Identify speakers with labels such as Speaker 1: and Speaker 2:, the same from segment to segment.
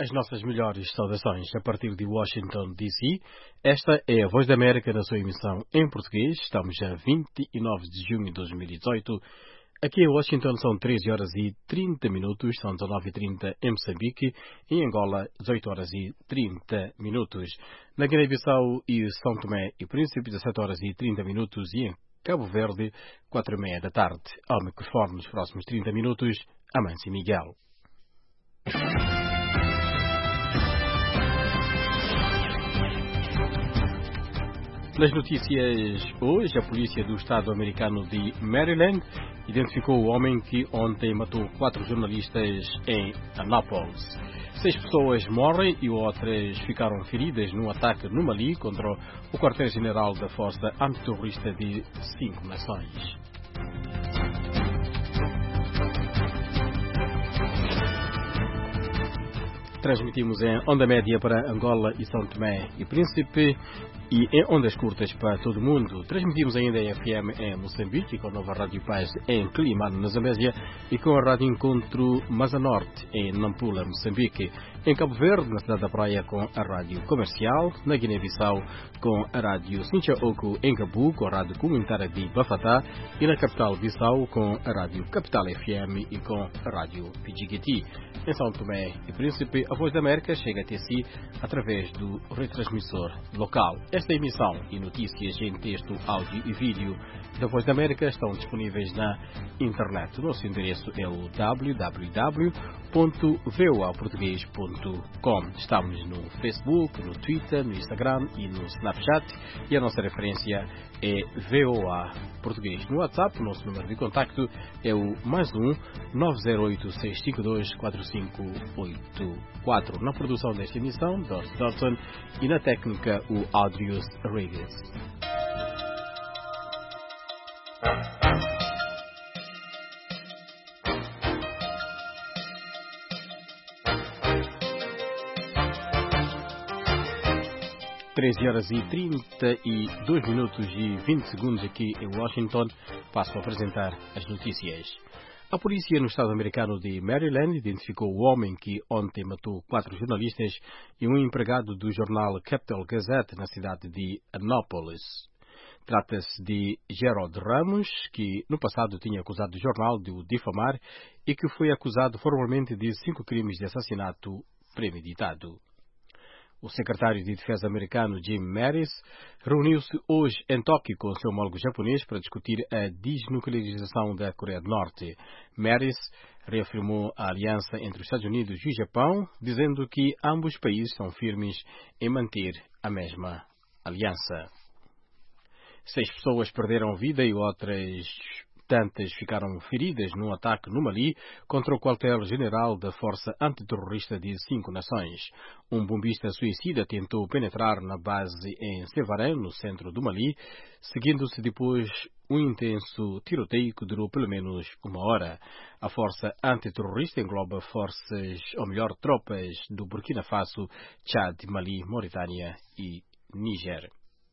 Speaker 1: As nossas melhores saudações a partir de Washington, D.C. Esta é a Voz da América na sua emissão em português. Estamos a 29 de junho de 2018. Aqui em Washington são 13 horas e 30 minutos, são 19h30 em Moçambique, em Angola 18 horas e 30 minutos. Na Guiné-Bissau e São Tomé e Príncipe 17 horas e 30 minutos e em Cabo Verde 4h30 da tarde. Ao microfone nos próximos 30 minutos, Amâncio Miguel. Nas notícias hoje, a polícia do estado americano de Maryland identificou o homem que ontem matou 4 jornalistas em Anápolis. 6 pessoas morrem e outras ficaram feridas num ataque no Mali contra o quartel-general da Força Antiterrorista de 5 Nações. Transmitimos em onda média para Angola e São Tomé e Príncipe e em ondas curtas para todo o mundo. Transmitimos ainda em FM em Moçambique, com a nova Rádio Paz em Climano, na Zambésia, e com a Rádio Encontro Mazanorte em Nampula, Moçambique. Em Cabo Verde, na cidade da Praia, com a Rádio Comercial. Na Guiné-Bissau, com a Rádio Sincha-Oco em Cabu, com a Rádio Comunitária de Bafatá. E na capital Bissau, com a Rádio Capital FM e com a Rádio Pidjiguiti. Em São Tomé e Príncipe, a Voz da América chega até si através do retransmissor local. Esta emissão e notícias em texto, áudio e vídeo da Voz da América estão disponíveis na internet. O nosso endereço é o www.voaportugues.com. Estamos no Facebook, no Twitter, no Instagram e no Snapchat e a nossa referência é VOA Português. No WhatsApp, o nosso número de contacto é o +1 908 652 4584. Na produção desta emissão, Dot Dodson, e na técnica, o Adrius Regas. Treze horas e 32 minutos e 20 segundos aqui em Washington. Passo a apresentar as notícias. A polícia no estado americano de Maryland identificou o homem que ontem matou 4 jornalistas e um empregado do jornal Capital Gazette na cidade de Anápolis. Trata-se de Gerald Ramos, que no passado tinha acusado o jornal de o difamar e que foi acusado formalmente de 5 crimes de assassinato premeditado. O secretário de Defesa americano Jim Mattis reuniu-se hoje em Tóquio com o seu homólogo japonês para discutir a desnuclearização da Coreia do Norte. Mattis reafirmou a aliança entre os Estados Unidos e o Japão, dizendo que ambos países são firmes em manter a mesma aliança. 6 pessoas perderam vida e outras tantas ficaram feridas num ataque no Mali contra o quartel-general da Força Antiterrorista de 5 Nações. Um bombista suicida tentou penetrar na base em Sévarém, no centro do Mali, seguindo-se depois um intenso tiroteio que durou pelo menos 1 hora. A Força Antiterrorista engloba tropas do Burkina Faso, Chad, Mali, Mauritânia e Níger.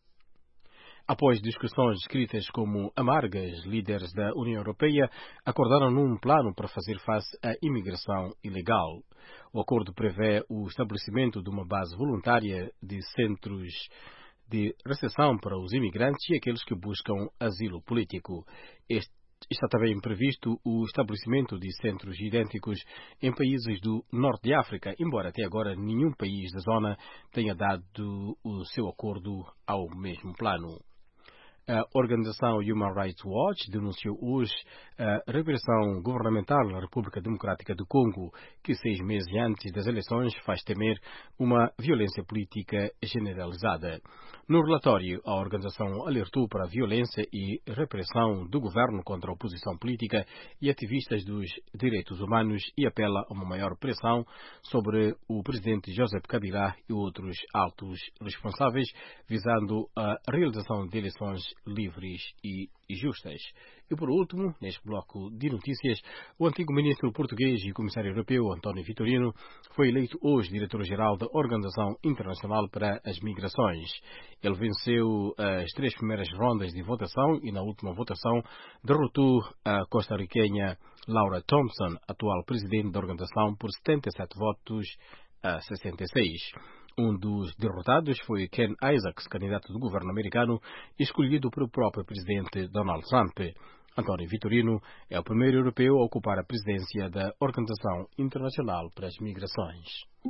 Speaker 1: Após discussões descritas como amargas, líderes da União Europeia acordaram num plano para fazer face à imigração ilegal. O acordo prevê o estabelecimento de uma base voluntária de centros de recepção para os imigrantes e aqueles que buscam asilo político. Está também previsto o estabelecimento de centros idênticos em países do Norte de África, embora até agora nenhum país da zona tenha dado o seu acordo ao mesmo plano. A organização Human Rights Watch denunciou hoje a repressão governamental na República Democrática do Congo, que 6 meses antes das eleições faz temer uma violência política generalizada. No relatório, a organização alertou para a violência e repressão do governo contra a oposição política e ativistas dos direitos humanos e apela a uma maior pressão sobre o presidente Joseph Kabila e outros altos responsáveis, visando a realização de eleições livres e justas. E por último, neste bloco de notícias, o antigo ministro português e comissário europeu António Vitorino foi eleito hoje diretor-geral da Organização Internacional para as Migrações. Ele venceu as 3 primeiras rondas de votação e na última votação derrotou a costarriquenha Laura Thompson, atual presidente da organização, por 77 votos a 66. Um dos derrotados foi Ken Isaacs, candidato do governo americano, escolhido pelo próprio presidente Donald Trump. António Vitorino é o primeiro europeu a ocupar a presidência da Organização Internacional para as Migrações.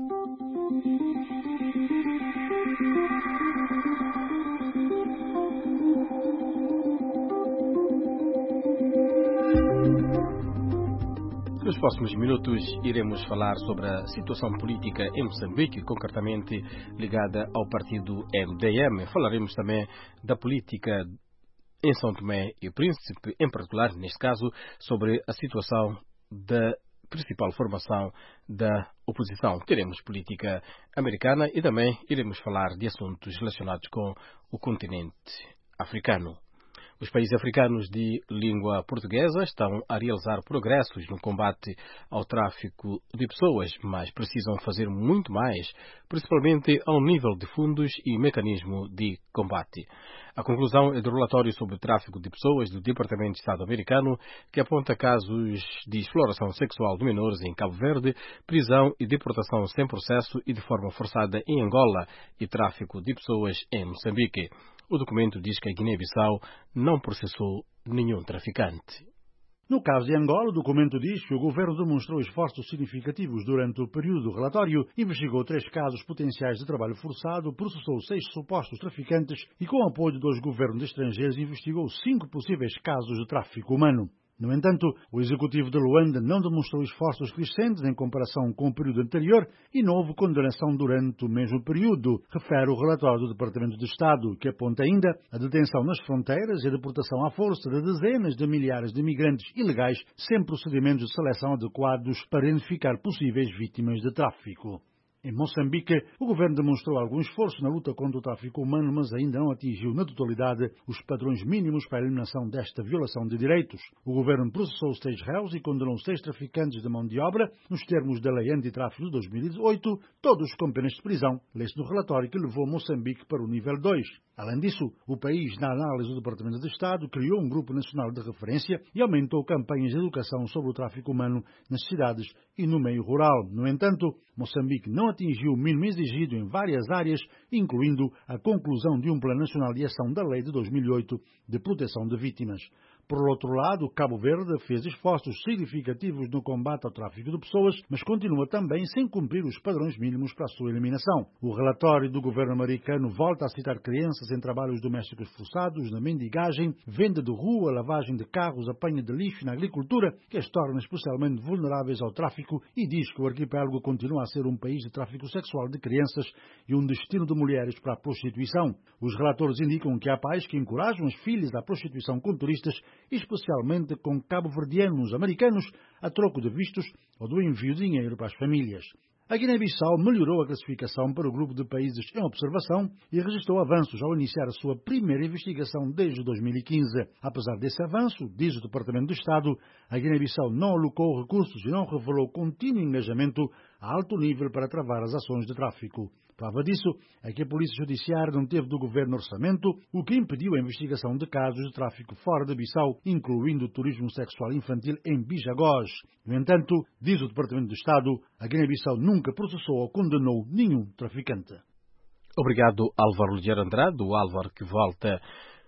Speaker 1: Nos próximos minutos iremos falar sobre a situação política em Moçambique, concretamente ligada ao partido MDM. Falaremos também da política em São Tomé e Príncipe, em particular, neste caso, sobre a situação da principal formação da oposição. Teremos política americana e também iremos falar de assuntos relacionados com o continente africano. Os países africanos de língua portuguesa estão a realizar progressos no combate ao tráfico de pessoas, mas precisam fazer muito mais, principalmente ao nível de fundos e mecanismo de combate. A conclusão é do relatório sobre o tráfico de pessoas do Departamento de Estado americano, que aponta casos de exploração sexual de menores em Cabo Verde, prisão e deportação sem processo e de forma forçada em Angola e tráfico de pessoas em Moçambique. O documento diz que a Guiné-Bissau não processou nenhum traficante.
Speaker 2: No caso de Angola, o documento diz que o governo demonstrou esforços significativos durante o período do relatório, investigou 3 casos potenciais de trabalho forçado, processou 6 supostos traficantes e, com o apoio de 2 governos estrangeiros, investigou 5 possíveis casos de tráfico humano. No entanto, o executivo de Luanda não demonstrou esforços crescentes em comparação com o período anterior e não houve condenação durante o mesmo período, refere o relatório do Departamento de Estado, que aponta ainda a detenção nas fronteiras e a deportação à força de dezenas de milhares de imigrantes ilegais sem procedimentos de seleção adequados para identificar possíveis vítimas de tráfico. Em Moçambique, o governo demonstrou algum esforço na luta contra o tráfico humano, mas ainda não atingiu na totalidade os padrões mínimos para a eliminação desta violação de direitos. O governo processou 6 réus e condenou 6 traficantes de mão de obra, nos termos da Lei Antitráfico de 2018, todos com penas de prisão, lê-se no relatório que levou Moçambique para o nível 2. Além disso, o país, na análise do Departamento de Estado, criou um grupo nacional de referência e aumentou campanhas de educação sobre o tráfico humano nas cidades e no meio rural. No entanto, Moçambique não atingiu o mínimo exigido em várias áreas, incluindo a conclusão de um Plano Nacional de Ação da Lei de 2008 de proteção de vítimas. Por outro lado, Cabo Verde fez esforços significativos no combate ao tráfico de pessoas, mas continua também sem cumprir os padrões mínimos para a sua eliminação. O relatório do governo americano volta a citar crianças em trabalhos domésticos forçados, na mendigagem, venda de rua, lavagem de carros, apanha de lixo na agricultura, que as torna especialmente vulneráveis ao tráfico, e diz que o arquipélago continua a ser um país de tráfico sexual de crianças e um destino de mulheres para a prostituição. Os relatores indicam que há pais que encorajam as filhas à prostituição com turistas, especialmente com cabo-verdianos americanos, a troco de vistos ou do envio de dinheiro para as famílias. A Guiné-Bissau melhorou a classificação para o grupo de países em observação e registrou avanços ao iniciar a sua primeira investigação desde 2015. Apesar desse avanço, diz o Departamento de Estado, a Guiné-Bissau não alocou recursos e não revelou contínuo engajamento a alto nível para travar as ações de tráfico. Prova disso é que a Polícia Judiciária não teve do governo orçamento, o que impediu a investigação de casos de tráfico fora de Bissau, incluindo o turismo sexual infantil em Bijagós. No entanto, diz o Departamento de Estado, a Guiné-Bissau nunca processou ou condenou nenhum traficante.
Speaker 1: Obrigado, Álvaro Ligeiro Andrade, o Álvaro que volta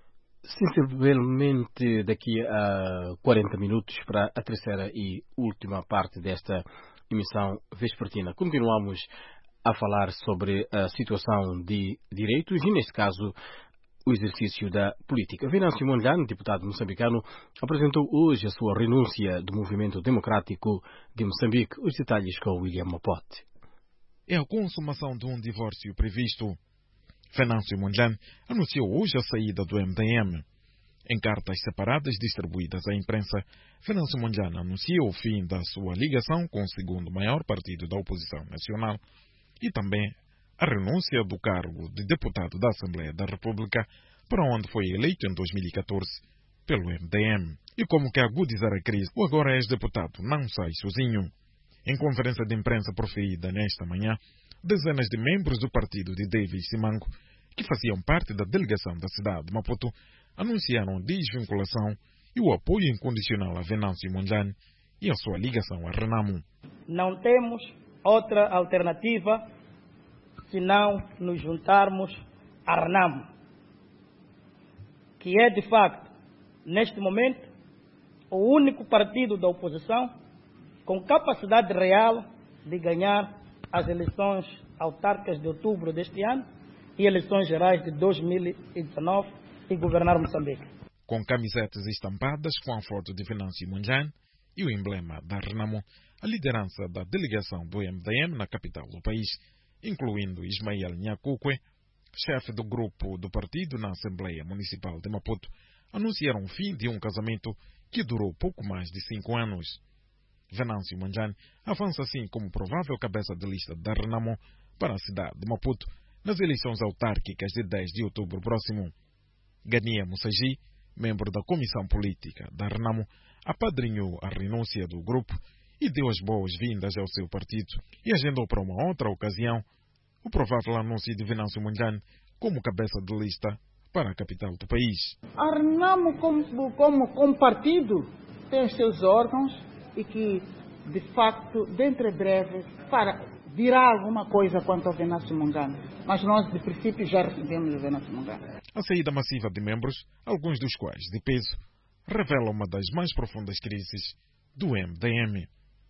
Speaker 1: sensivelmente daqui a 40 minutos para a terceira e última parte desta emissão vespertina. Continuamos a falar sobre a situação de direitos e, neste caso, o exercício da política. Venâncio Mondlane, deputado moçambicano, apresentou hoje a sua renúncia do Movimento Democrático de Moçambique. Os detalhes com William Mapote.
Speaker 3: É a consumação de um divórcio previsto. Venâncio Mondlane anunciou hoje a saída do MDM. Em cartas separadas distribuídas à imprensa, Venâncio Mondlane anunciou o fim da sua ligação com o segundo maior partido da oposição nacional e também a renúncia do cargo de deputado da Assembleia da República, para onde foi eleito em 2014 pelo MDM. E como que agudizar a crise, o agora ex-deputado não sai sozinho. Em conferência de imprensa proferida nesta manhã, dezenas de membros do partido de David Simango, que faziam parte da delegação da cidade de Maputo, anunciaram desvinculação e o apoio incondicional a Venâncio Mondlane e a sua ligação a Renamo.
Speaker 4: Não temos outra alternativa se não nos juntarmos à RENAMO, que é, de facto, neste momento, o único partido da oposição com capacidade real de ganhar as eleições autárquicas de outubro deste ano e eleições gerais de 2019 e governar Moçambique.
Speaker 3: Com camisetas estampadas com a foto de Venâncio Mondlane e o emblema da RENAMO, a liderança da delegação do MDM na capital do país, incluindo Ismael Nhakukwe, chefe do grupo do partido na Assembleia Municipal de Maputo, anunciaram o fim de um casamento que durou pouco mais de 5 anos. Venâncio Mondlane avança assim como provável cabeça de lista da RENAMO para a cidade de Maputo nas eleições autárquicas de 10 de outubro próximo. Gania Mussaji, membro da comissão política da RENAMO, apadrinhou a renúncia do grupo e deu as boas-vindas ao seu partido e agendou para uma outra ocasião o provável anúncio de Venâncio Mondlane como cabeça de lista para a capital do país.
Speaker 5: A RENAMO como partido tem os seus órgãos e que, de facto, dentro de breve, dirá alguma coisa quanto ao Venâncio Mondlane. Mas nós, de princípio, já recebemos o Venâncio Mondlane.
Speaker 3: A saída massiva de membros, alguns dos quais de peso, revela uma das mais profundas crises do MDM.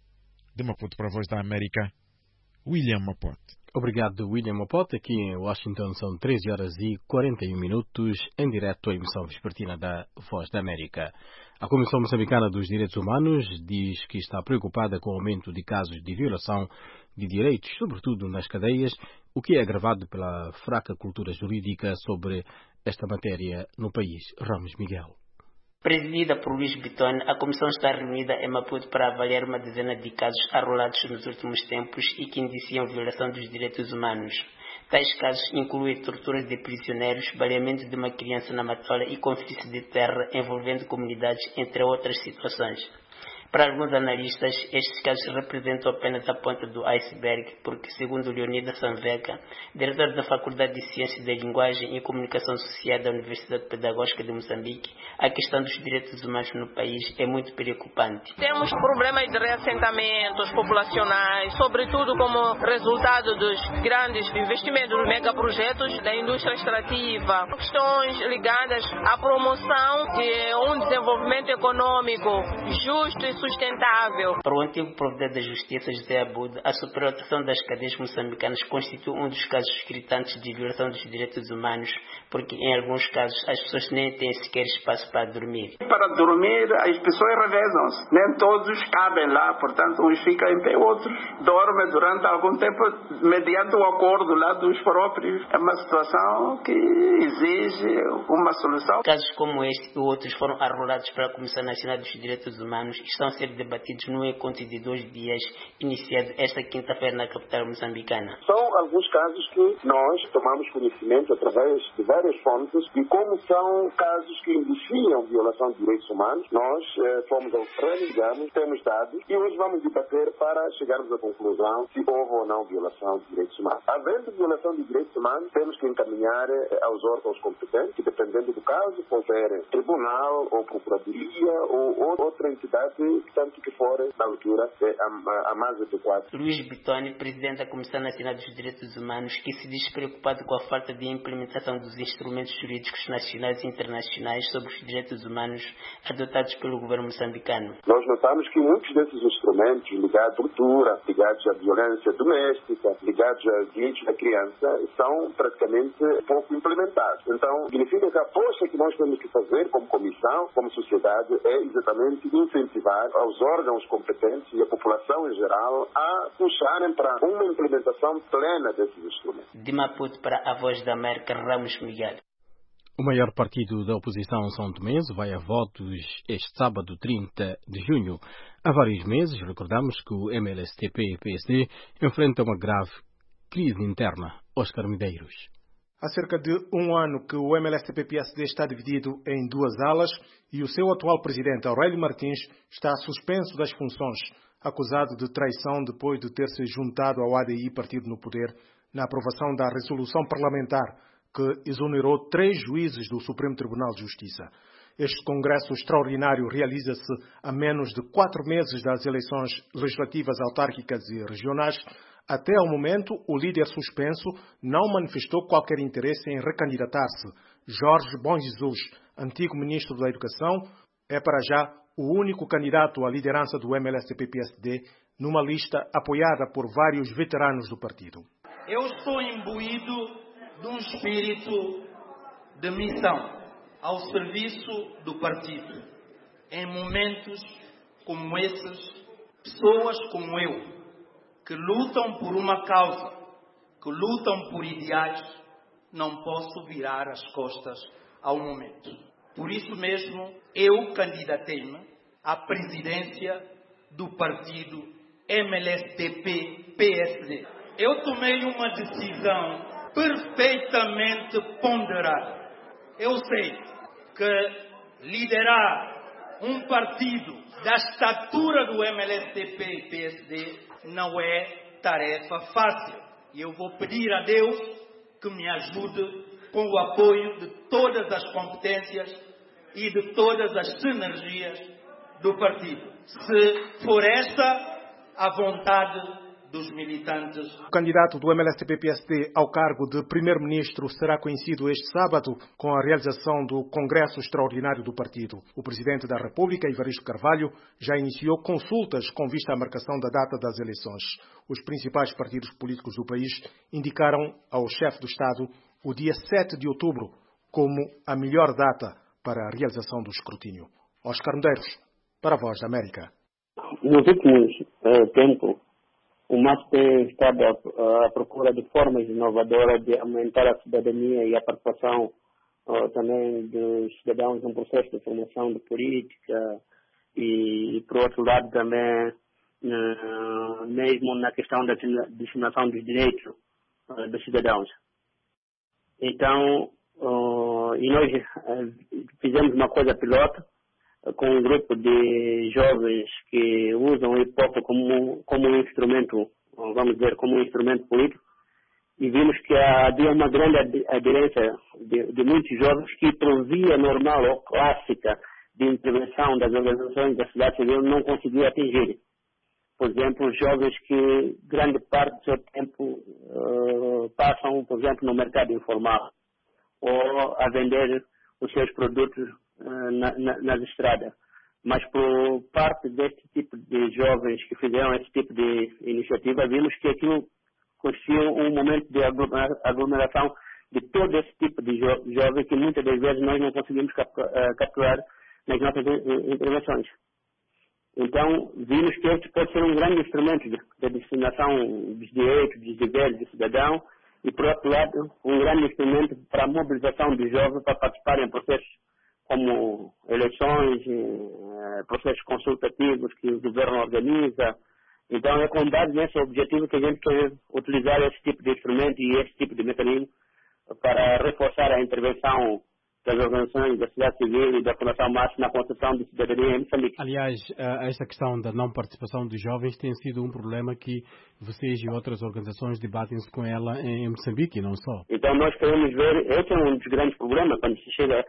Speaker 3: De Maputo para a Voz da América, William Mapote.
Speaker 1: Obrigado, William Mapote. Aqui em Washington são 13 horas e 41 minutos, em direto à emissão vespertina da Voz da América. A Comissão Moçambicana dos Direitos Humanos diz que está preocupada com o aumento de casos de violação de direitos, sobretudo nas cadeias, o que é agravado pela fraca cultura jurídica sobre esta matéria no país. Ramos Miguel.
Speaker 6: Presidida por Luís Bitton, a comissão está reunida em Maputo para avaliar uma dezena de casos arrolados nos últimos tempos e que indiciam violação dos direitos humanos. Tais casos incluem torturas de prisioneiros, baleamento de uma criança na Matola e conflitos de terra envolvendo comunidades, entre outras situações. Para alguns analistas, estes casos representam apenas a ponta do iceberg, porque, segundo Leonida Sanveca, diretor da Faculdade de Ciências da Linguagem e Comunicação Social da Universidade Pedagógica de Moçambique, a questão dos direitos humanos no país é muito preocupante.
Speaker 7: Temos problemas de reassentamentos populacionais, sobretudo como resultado dos grandes investimentos nos megaprojetos da indústria extrativa, questões ligadas à promoção de um desenvolvimento econômico justo e sustentável.
Speaker 6: Para o antigo provedor da Justiça, José Abud, a superlotação das cadeias moçambicanas constitui um dos casos gritantes de violação dos direitos humanos, porque em alguns casos as pessoas nem têm sequer espaço para dormir.
Speaker 8: Para dormir, as pessoas revezam-se. Nem todos cabem lá, portanto, uns ficam em pé, outros dormem durante algum tempo, mediante o acordo lá dos próprios. É uma situação que exige uma solução.
Speaker 6: Casos como este e outros foram arrolados para a Comissão Nacional dos Direitos Humanos e estão a ser debatidos num encontro de 2 dias, iniciado esta quinta-feira na capital moçambicana.
Speaker 9: São alguns casos que nós tomamos conhecimento através de várias fontes e como são casos que indiciam violação de direitos humanos, nós fomos ao terreno, digamos, temos dados e hoje vamos debater para chegarmos à conclusão se houve ou não violação de direitos humanos. Havendo violação de direitos humanos, temos que encaminhar aos órgãos competentes, que dependendo do caso, pode ser tribunal ou procuradoria ou outra entidade, tanto que for, na altura, a mais adequada.
Speaker 6: Luís Bitton, presidente da Comissão Nacional dos Direitos Humanos, que se diz preocupado com a falta de implementação dos instrumentos jurídicos nacionais e internacionais sobre os direitos humanos adotados pelo governo moçambicano.
Speaker 9: Nós notamos que muitos desses instrumentos ligados à tortura, ligados à violência doméstica, ligados aos direitos da criança, são praticamente pouco implementados. Então, significa que a aposta que nós temos que fazer como comissão, como sociedade, é exatamente incentivar aos órgãos competentes e a população em geral a puxarem para uma implementação plena desses instrumentos.
Speaker 6: De Maputo para a Voz da América, Ramos Miguel.
Speaker 1: O maior partido da oposição São Tomense vai a votos este sábado, 30 de junho. Há vários meses, recordamos que o MLSTP e PSD enfrentam uma grave crise interna. Oscar Medeiros.
Speaker 10: Há cerca de um ano que o MLSTP-PSD está dividido em 2 alas e o seu atual presidente, Aurélio Martins, está suspenso das funções, acusado de traição depois de ter se juntado ao ADI, partido no poder, na aprovação da resolução parlamentar que exonerou 3 juízes do Supremo Tribunal de Justiça. Este congresso extraordinário realiza-se a menos de 4 meses das eleições legislativas autárquicas e regionais. Até ao momento, o líder suspenso não manifestou qualquer interesse em recandidatar-se. Jorge Bom Jesus, antigo ministro da Educação, é para já o único candidato à liderança do MLSTP-PSD numa lista apoiada por vários veteranos do partido.
Speaker 11: Eu sou imbuído de um espírito de missão ao serviço do partido. Em momentos como esses, pessoas como eu, que lutam por uma causa, que lutam por ideais, não posso virar as costas ao momento. Por isso mesmo, eu candidatei-me à presidência do partido MLSTP-PSD. Eu tomei uma decisão perfeitamente ponderada. Eu sei que liderar um partido da estatura do MLSTP-PSD não é tarefa fácil. E eu vou pedir a Deus que me ajude com o apoio de todas as competências e de todas as sinergias do partido. Se for esta a vontade dos militantes.
Speaker 10: O candidato do MLSTP-PSD ao cargo de primeiro-ministro será conhecido este sábado com a realização do Congresso Extraordinário do partido. O presidente da República, Evaristo Carvalho, já iniciou consultas com vista à marcação da data das eleições. Os principais partidos políticos do país indicaram ao chefe do Estado o dia 7 de outubro como a melhor data para a realização do escrutínio. Oscar Medeiros, para a Voz da América.
Speaker 12: Nos últimos tempos, o MAS tem estado à procura de formas inovadoras de aumentar a cidadania e a participação também dos cidadãos no processo de formação de política e, por outro lado, também mesmo na questão da disseminação dos direitos dos cidadãos. Então, e nós fizemos uma coisa piloto com um grupo de jovens que usam o hip-hop como um instrumento, vamos dizer, como um instrumento político, e vimos que havia uma grande aderência de muitos jovens que, por via normal ou clássica de intervenção das organizações da sociedade civil, não conseguiam atingir. Por exemplo, jovens que grande parte do seu tempo passam, por exemplo, no mercado informal ou a vender os seus produtos nas estradas. Mas por parte deste tipo de jovens que fizeram esse tipo de iniciativa, vimos que aquilo constituiu um momento de aglomeração de todo esse tipo de jovens que muitas das vezes nós não conseguimos capturar nas nossas intervenções. Então, vimos que este pode ser um grande instrumento de disseminação dos direitos, dos deveres do cidadão e, por outro lado, um grande instrumento para a mobilização dos jovens para participarem em processos como eleições, processos consultativos que o governo organiza. Então, é com base nesse objetivo que a gente quer utilizar esse tipo de instrumento e esse tipo de mecanismo para reforçar a intervenção das organizações da sociedade civil e da Fundação MAS na construção de cidadania em Moçambique.
Speaker 1: Aliás, esta questão da não participação dos jovens tem sido um problema que vocês e outras organizações debatem-se com ela em Moçambique e não só.
Speaker 12: Então, nós queremos ver, esse é um dos grandes problemas quando se chega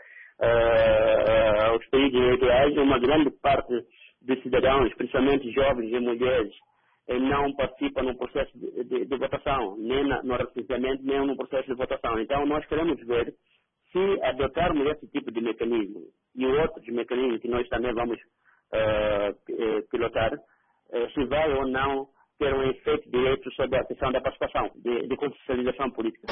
Speaker 12: aos países eleitorais, uma grande parte dos cidadãos, principalmente jovens e mulheres, não participam no processo de votação, nem no recenseamento, nem no processo de votação. Então, nós queremos ver se adotarmos esse tipo de mecanismo e outros mecanismos que nós também vamos pilotar, se vai ou não ter um efeito direto sobre a questão da participação, de consciencialização política.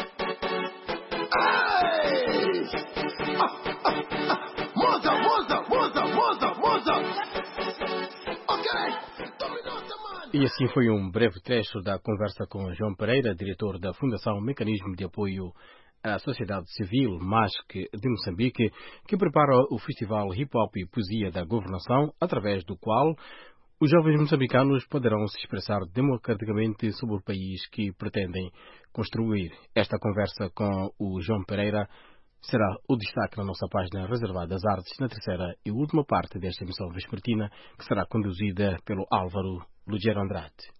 Speaker 1: E assim foi um breve trecho da conversa com João Pereira, diretor da Fundação Mecanismo de Apoio à Sociedade Civil, MASC, de Moçambique, que prepara o Festival Hip Hop e Poesia da Governação, através do qual os jovens moçambicanos poderão se expressar democraticamente sobre o país que pretendem construir. Esta conversa com o João Pereira será o destaque na nossa página reservada às artes, na terceira e última parte desta emissão vespertina, que será conduzida pelo Álvaro Lugero Andrade.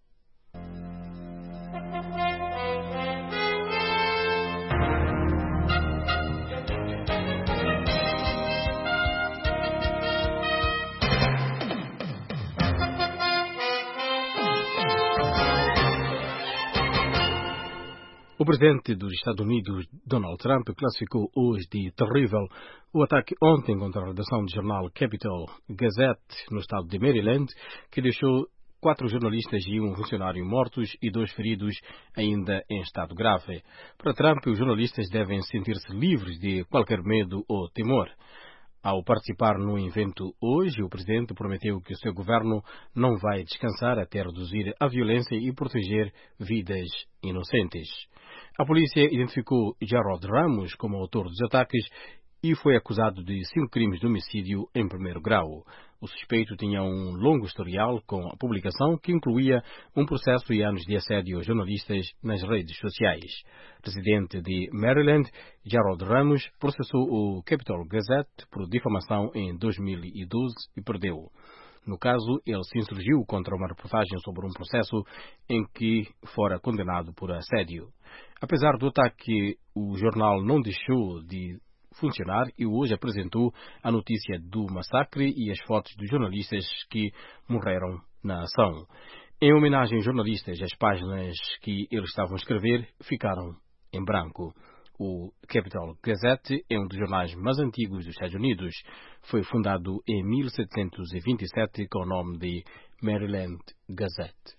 Speaker 1: O presidente dos Estados Unidos, Donald Trump, classificou hoje de terrível o ataque ontem contra a redação do jornal Capital Gazette no estado de Maryland, que deixou 4 jornalistas e um funcionário mortos e 2 feridos ainda em estado grave. Para Trump, os jornalistas devem sentir-se livres de qualquer medo ou temor. Ao participar no evento hoje, o presidente prometeu que o seu governo não vai descansar até reduzir a violência e proteger vidas inocentes. A polícia identificou Jarrod Ramos como autor dos ataques e foi acusado de 5 crimes de homicídio em primeiro grau. O suspeito tinha um longo historial com a publicação que incluía um processo e anos de assédio aos jornalistas nas redes sociais. Residente de Maryland, Jarrod Ramos processou o Capital Gazette por difamação em 2012 e perdeu. No caso, ele se insurgiu contra uma reportagem sobre um processo em que fora condenado por assédio. Apesar do ataque, o jornal não deixou de funcionar e hoje apresentou a notícia do massacre e as fotos dos jornalistas que morreram na ação. Em homenagem aos jornalistas, as páginas que eles estavam a escrever ficaram em branco. O Capital Gazette é um dos jornais mais antigos dos Estados Unidos. Foi fundado em 1727 com o nome de Maryland Gazette.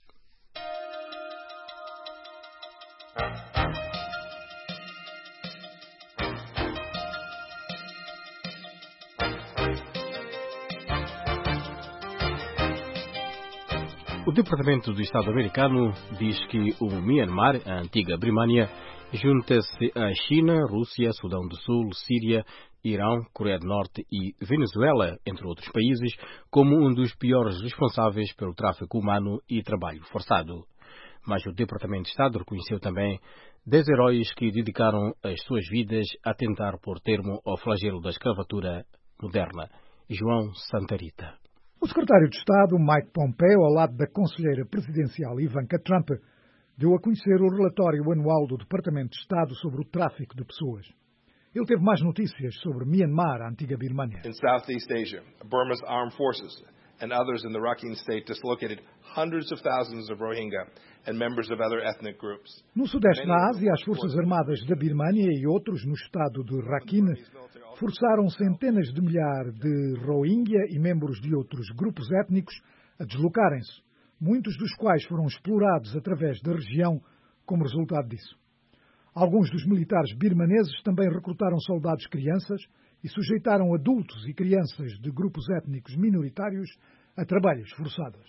Speaker 1: O Departamento do Estado americano diz que o Myanmar, a antiga Birmânia, junta-se à China, Rússia, Sudão do Sul, Síria, Irão, Coreia do Norte e Venezuela, entre outros países, como um dos piores responsáveis pelo tráfico humano e trabalho forçado. Mas o Departamento de Estado reconheceu também 10 heróis que dedicaram as suas vidas a tentar pôr termo ao flagelo da escravatura moderna. João Santarita.
Speaker 13: O secretário de Estado, Mike Pompeo, ao lado da conselheira presidencial Ivanka Trump, deu a conhecer o relatório anual do Departamento de Estado sobre o tráfico de pessoas. Ele teve mais notícias sobre Myanmar, a antiga Birmânia.
Speaker 14: In Southeast Asia, Burma's armed forces and others in the Rakhine state dislocated hundreds of thousands of Rohingya and members of other ethnic groups.
Speaker 13: No sudeste da Ásia, as Forças Armadas da Birmânia e outros no estado de Rakhine forçaram centenas de milhares de Rohingya e membros de outros grupos étnicos a deslocarem-se, muitos dos quais foram explorados através da região como resultado disso. Alguns dos militares birmaneses também recrutaram soldados crianças e sujeitaram adultos e crianças de grupos étnicos minoritários a trabalhos forçados.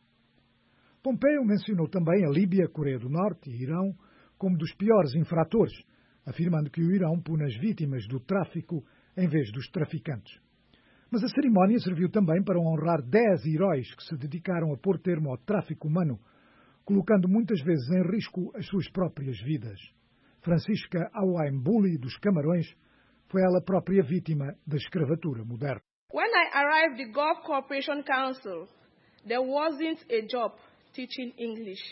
Speaker 13: Pompeo mencionou também a Líbia, Coreia do Norte e Irão como dos piores infratores, afirmando que o Irão pune as vítimas do tráfico em vez dos traficantes. Mas a cerimónia serviu também para honrar 10 heróis que se dedicaram a pôr termo ao tráfico humano, colocando muitas vezes em risco as suas próprias vidas. Francisca Awaimbuli, dos Camarões, foi ela própria vítima da escravatura moderna.
Speaker 7: When I arrived at the Gulf Cooperation Council, there wasn't a job teaching English.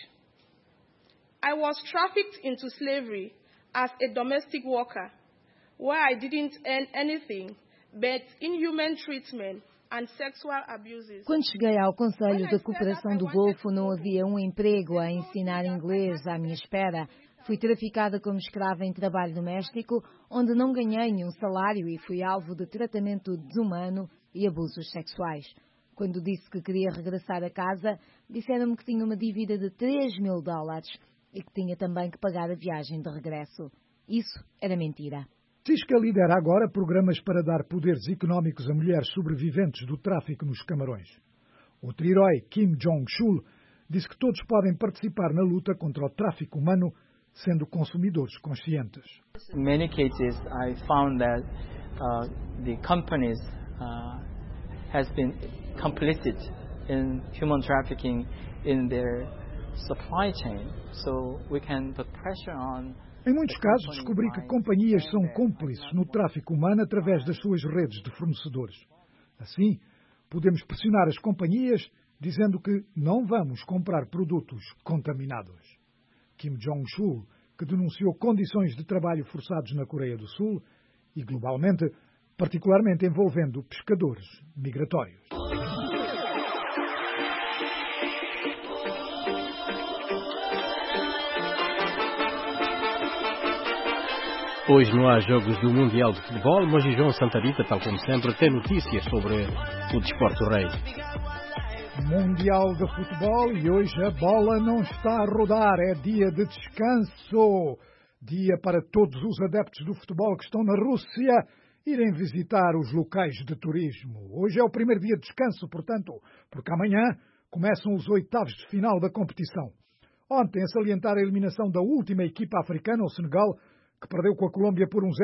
Speaker 7: I was trafficked into slavery as a domestic worker, where I didn't earn anything but inhuman treatment and sexual abuses.
Speaker 15: Quando cheguei ao Conselho da Cooperação do Golfo, não havia um emprego a ensinar inglês à minha espera. Fui traficada como escrava em trabalho doméstico, onde não ganhei nenhum salário e fui alvo de tratamento desumano e abusos sexuais. Quando disse que queria regressar a casa, disseram-me que tinha uma dívida de $3.000 e que tinha também que pagar a viagem de regresso. Isso era mentira.
Speaker 13: Cisca lidera agora programas para dar poderes económicos a mulheres sobreviventes do tráfico nos Camarões. Outro herói, Kim Jong-chul, disse que todos podem participar na luta contra o tráfico humano, sendo consumidores conscientes.
Speaker 16: In many cases, I found that the companies has been complicit in human trafficking in their supply chain, so we can put pressure on.
Speaker 13: Em muitos casos, descobri que companhias são cúmplices no tráfico humano através das suas redes de fornecedores. Assim, podemos pressionar as companhias dizendo que não vamos comprar produtos contaminados. Kim Jong-chul, que denunciou condições de trabalho forçados na Coreia do Sul e globalmente, particularmente envolvendo pescadores migratórios.
Speaker 1: Hoje não há jogos do Mundial de Futebol, mas João Santa Rita, tal como sempre, tem notícias sobre o desporto rei.
Speaker 13: Mundial de Futebol e hoje a bola não está a rodar, é dia de descanso. Dia para todos os adeptos do futebol que estão na Rússia irem visitar os locais de turismo. Hoje é o primeiro dia de descanso, portanto, porque amanhã começam os oitavos de final da competição. Ontem, a salientar a eliminação da última equipa africana, o Senegal, que perdeu com a Colômbia por 1-0.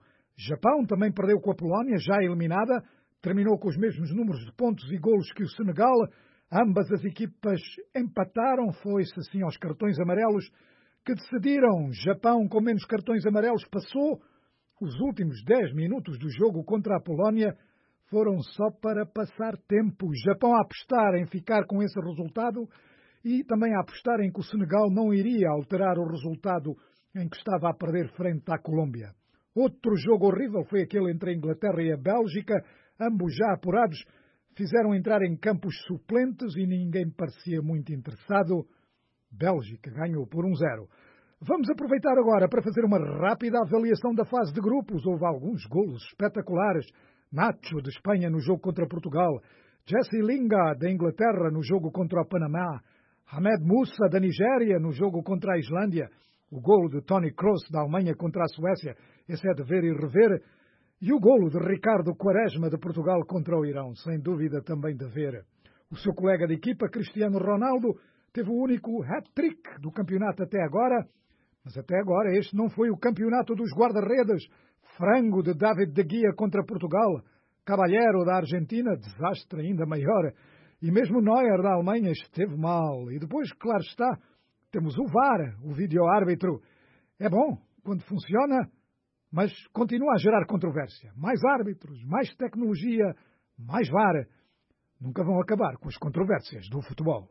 Speaker 13: Japão também perdeu com a Polónia, já eliminada, terminou com os mesmos números de pontos e golos que o Senegal. Ambas as equipas empataram, foi-se assim aos cartões amarelos que decidiram. Japão, com menos cartões amarelos, passou. Os últimos 10 minutos do jogo contra a Polónia foram só para passar tempo. O Japão a apostar em ficar com esse resultado e também a apostar em que o Senegal não iria alterar o resultado em que estava a perder frente à Colômbia. Outro jogo horrível foi aquele entre a Inglaterra e a Bélgica. Ambos já apurados fizeram entrar em campos suplentes e ninguém parecia muito interessado. Bélgica ganhou por 1-0. Vamos aproveitar agora para fazer uma rápida avaliação da fase de grupos. Houve alguns golos espetaculares. Nacho, de Espanha, no jogo contra Portugal. Jesse Lingard, da Inglaterra, no jogo contra o Panamá. Ahmed Moussa, da Nigéria, no jogo contra a Islândia. O golo de Toni Kroos, da Alemanha, contra a Suécia. Esse é de ver e rever. E o golo de Ricardo Quaresma, de Portugal, contra o Irão. Sem dúvida também de ver. O seu colega de equipa, Cristiano Ronaldo, teve o único hat-trick do campeonato até agora. Mas até agora este não foi o campeonato dos guarda-redes. Frango de David de Gea contra Portugal. Caballero da Argentina, desastre ainda maior. E mesmo Neuer da Alemanha esteve mal. E depois, claro está, temos o VAR, o vídeo-árbitro. É bom quando funciona, mas continua a gerar controvérsia. Mais árbitros, mais tecnologia, mais VAR. Nunca vão acabar com as controvérsias do futebol.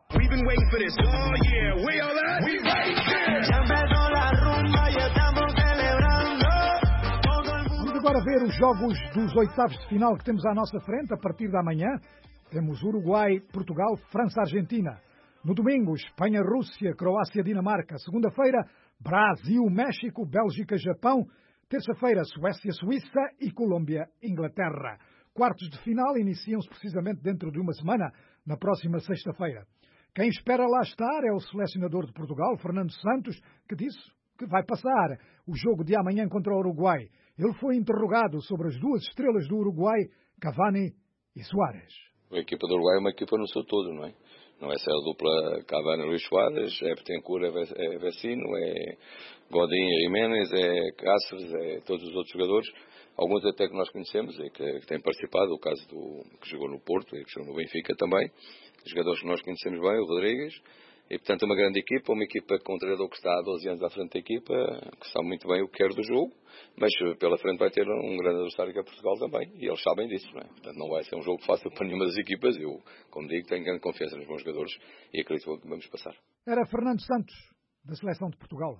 Speaker 13: Vamos agora ver os jogos dos oitavos de final que temos à nossa frente. A partir da manhã temos Uruguai, Portugal, França, Argentina. No domingo, Espanha, Rússia, Croácia, Dinamarca. Segunda-feira, Brasil, México, Bélgica, Japão. Terça-feira, Suécia, Suíça e Colômbia, Inglaterra. Quartos de final iniciam-se precisamente dentro de uma semana, na próxima sexta-feira. Quem espera lá estar é o selecionador de Portugal, Fernando Santos, que disse que vai passar o jogo de amanhã contra o Uruguai. Ele foi interrogado sobre as duas estrelas do Uruguai, Cavani e Suárez.
Speaker 17: A equipa do Uruguai é uma equipa no seu todo, não é? Não é só a dupla Cavani e Luís Suárez, é Betancourt, é Vecino, é Godin e Jiménez, é Cáceres, é todos os outros jogadores. Alguns até que nós conhecemos e que têm participado, o caso do que jogou no Porto e que jogou no Benfica também. Jogadores que nós conhecemos bem, o Rodrigues. E, portanto, uma grande equipa, uma equipa com um treinador que está há 12 anos à frente da equipa, que sabe muito bem o que quer do jogo, mas pela frente vai ter um grande adversário que é Portugal também, e eles sabem disso, não é? Portanto, não vai ser um jogo fácil para nenhuma das equipas. Eu, como digo, tenho grande confiança nos bons jogadores e acredito que vamos passar.
Speaker 13: Era Fernando Santos, da Seleção de Portugal.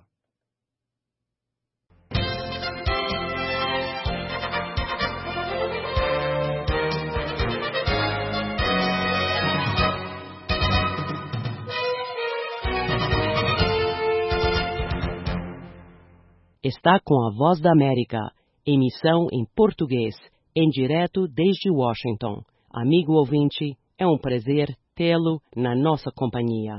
Speaker 18: Está com a Voz da América, emissão em português, em direto desde Washington. Amigo ouvinte, é um prazer tê-lo na nossa companhia.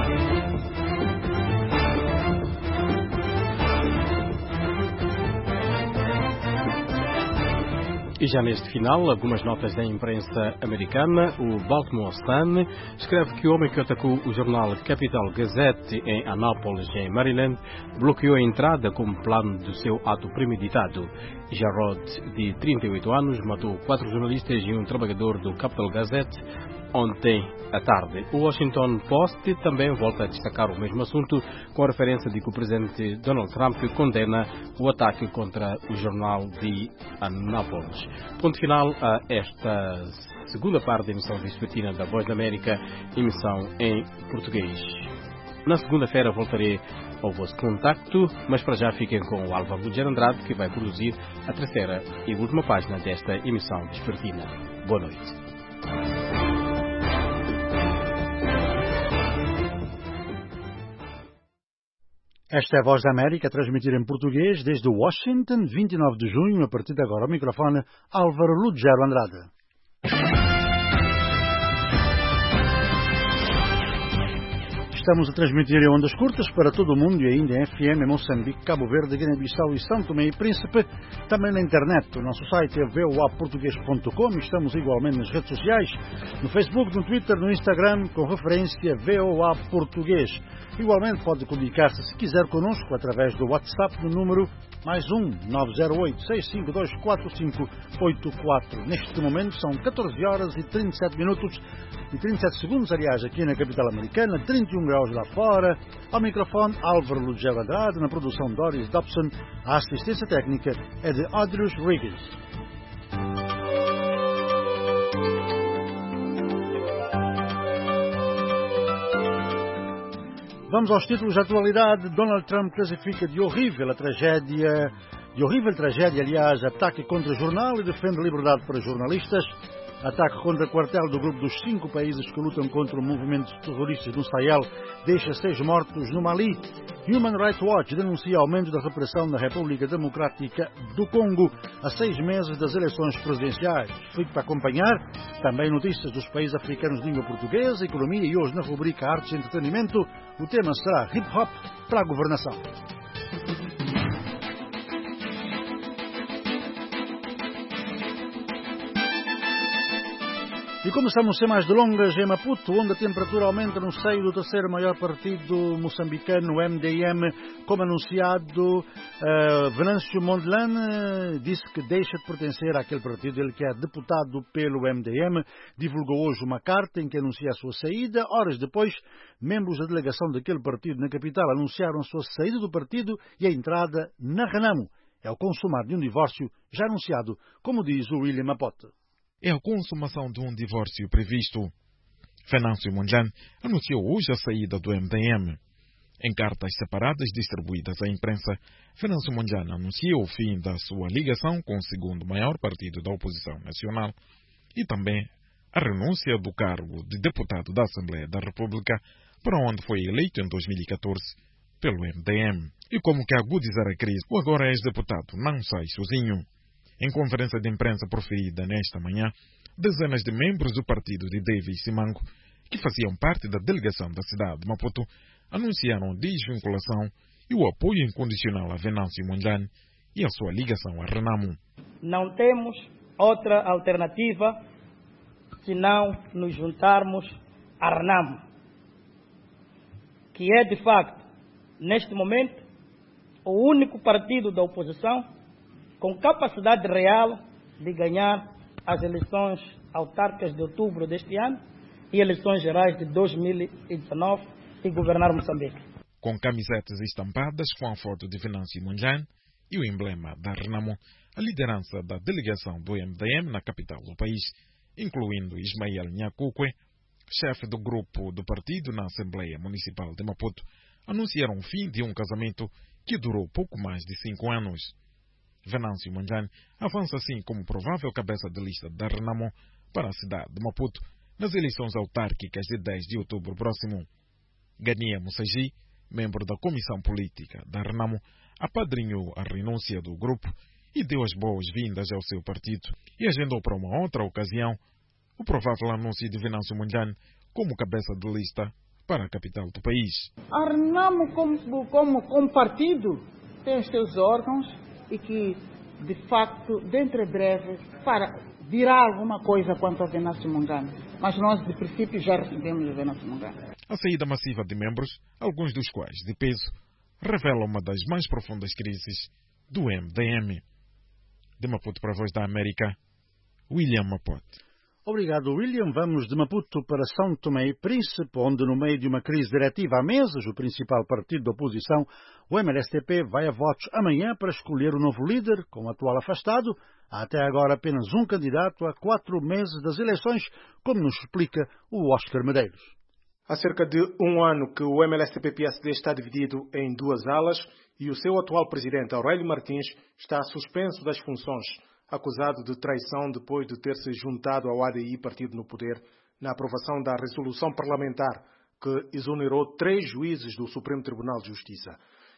Speaker 1: E já neste final, algumas notas da imprensa americana. O Baltimore Sun escreve que o homem que atacou o jornal Capital Gazette em Annapolis, em Maryland, bloqueou a entrada como plano do seu ato premeditado. Jarrod, de 38 anos, matou 4 jornalistas e um trabalhador do Capital Gazette ontem à tarde. O Washington Post também volta a destacar o mesmo assunto, com a referência de que o presidente Donald Trump condena o ataque contra o jornal de Annapolis. Ponto final a esta segunda parte da emissão vespertina da Voz da América, emissão em português. Na segunda-feira voltarei ao vosso contacto, mas para já fiquem com o Álvaro Lugero Andrade, que vai produzir a terceira e última página desta emissão vespertina. Boa noite.
Speaker 2: Esta é a Voz da América, a transmitir em português desde Washington, 29 de junho, a partir de agora ao microfone, Álvaro Lugero Andrade. Estamos a transmitir em ondas curtas para todo o mundo e ainda em FM em Moçambique, Cabo Verde, Guiné-Bissau e São Tomé e Príncipe. Também na internet. O nosso site é voaportugues.com e estamos igualmente nas redes sociais, no Facebook, no Twitter, no Instagram, com referência VOA Português. Igualmente pode comunicar-se, se quiser, connosco através do WhatsApp no número +1 908 652 4584. Neste momento são 14 horas e 37 minutos e 37 segundos, aliás, aqui na capital americana, 31 graus lá fora. Ao microfone, Álvaro Lugero Andrade, na produção Doris Dobson. A assistência técnica é de Adrius Riggs. Vamos aos títulos de atualidade. Donald Trump classifica de horrível tragédia, aliás, ataque contra jornal e defende liberdade para jornalistas. Ataque contra quartel do grupo dos 5 países que lutam contra o movimento terrorista no Sahel deixa 6 mortos no Mali. Human Rights Watch denuncia aumento da repressão na República Democrática do Congo a 6 meses das eleições presidenciais. Fique para acompanhar também notícias dos países africanos de língua portuguesa, economia e hoje na rubrica Artes e Entretenimento o tema será Hip Hop para a Governação. E começamos sem mais delongas em Maputo, onde a temperatura aumenta no seio do terceiro maior partido moçambicano, o MDM, como anunciado. Venâncio Mondlane disse que deixa de pertencer àquele partido. Ele, que é deputado pelo MDM, divulgou hoje uma carta em que anuncia a sua saída. Horas depois, membros da delegação daquele partido na capital anunciaram a sua saída do partido e a entrada na Renamo. É o consumar de um divórcio já anunciado, como diz o William Apote.
Speaker 3: É a consumação de um divórcio previsto. Venâncio Mondlane anunciou hoje a saída do MDM. Em cartas separadas distribuídas à imprensa, Venâncio Mondlane anunciou o fim da sua ligação com o segundo maior partido da oposição nacional e também a renúncia do cargo de deputado da Assembleia da República, para onde foi eleito em 2014 pelo MDM. E como que agudizar a crise, o agora ex-deputado não sai sozinho. Em conferência de imprensa proferida nesta manhã, dezenas de membros do partido de Davis Simango, que faziam parte da delegação da cidade de Maputo, anunciaram a desvinculação e o apoio incondicional a Venâncio Mondlane e a sua ligação a Renamo.
Speaker 4: Não temos outra alternativa senão nos juntarmos a Renamo, que é, de facto, neste momento, o único partido da oposição com capacidade real de ganhar as eleições autárquicas de outubro deste ano e eleições gerais de 2019 e governar Moçambique.
Speaker 3: Com camisetas estampadas com a foto de Venâncio Mondlane e o emblema da Renamo, a liderança da delegação do MDM na capital do país, incluindo Ismael Nhakukwe, chefe do grupo do partido na Assembleia Municipal de Maputo, anunciaram o fim de um casamento que durou pouco mais de 5 anos. Venâncio Mondlane avança assim como provável cabeça de lista da Renamo para a cidade de Maputo nas eleições autárquicas de 10 de outubro próximo. Gania Mussaji, membro da comissão política da Renamo, apadrinhou a renúncia do grupo e deu as boas-vindas ao seu partido e agendou para uma outra ocasião o provável anúncio de Venâncio Mondlane como cabeça de lista para a capital do país.
Speaker 5: A Renamo como partido tem os seus órgãos e que, de facto, dentro de breve, dirá alguma coisa quanto a Venâncio Mondlane. Mas nós, de princípio, já recebemos o Venâncio Mondlane.
Speaker 3: A saída massiva de membros, alguns dos quais de peso, revela uma das mais profundas crises do MDM. De Maputo para a Voz da América, William Apote.
Speaker 2: Obrigado, William. Vamos de Maputo para São Tomé e Príncipe, onde, no meio de uma crise diretiva há meses, o principal partido da oposição, o MLSTP, vai a votos amanhã para escolher o novo líder, com o atual afastado. Há até agora apenas um candidato a 4 meses das eleições, como nos explica o Oscar Medeiros.
Speaker 10: Há cerca de um ano que o MLSTP-PSD está dividido em 2 alas e o seu atual presidente, Aurélio Martins, está suspenso das funções, acusado de traição depois de ter se juntado ao ADI, partido no poder, na aprovação da resolução parlamentar que exonerou 3 juízes do Supremo Tribunal de Justiça.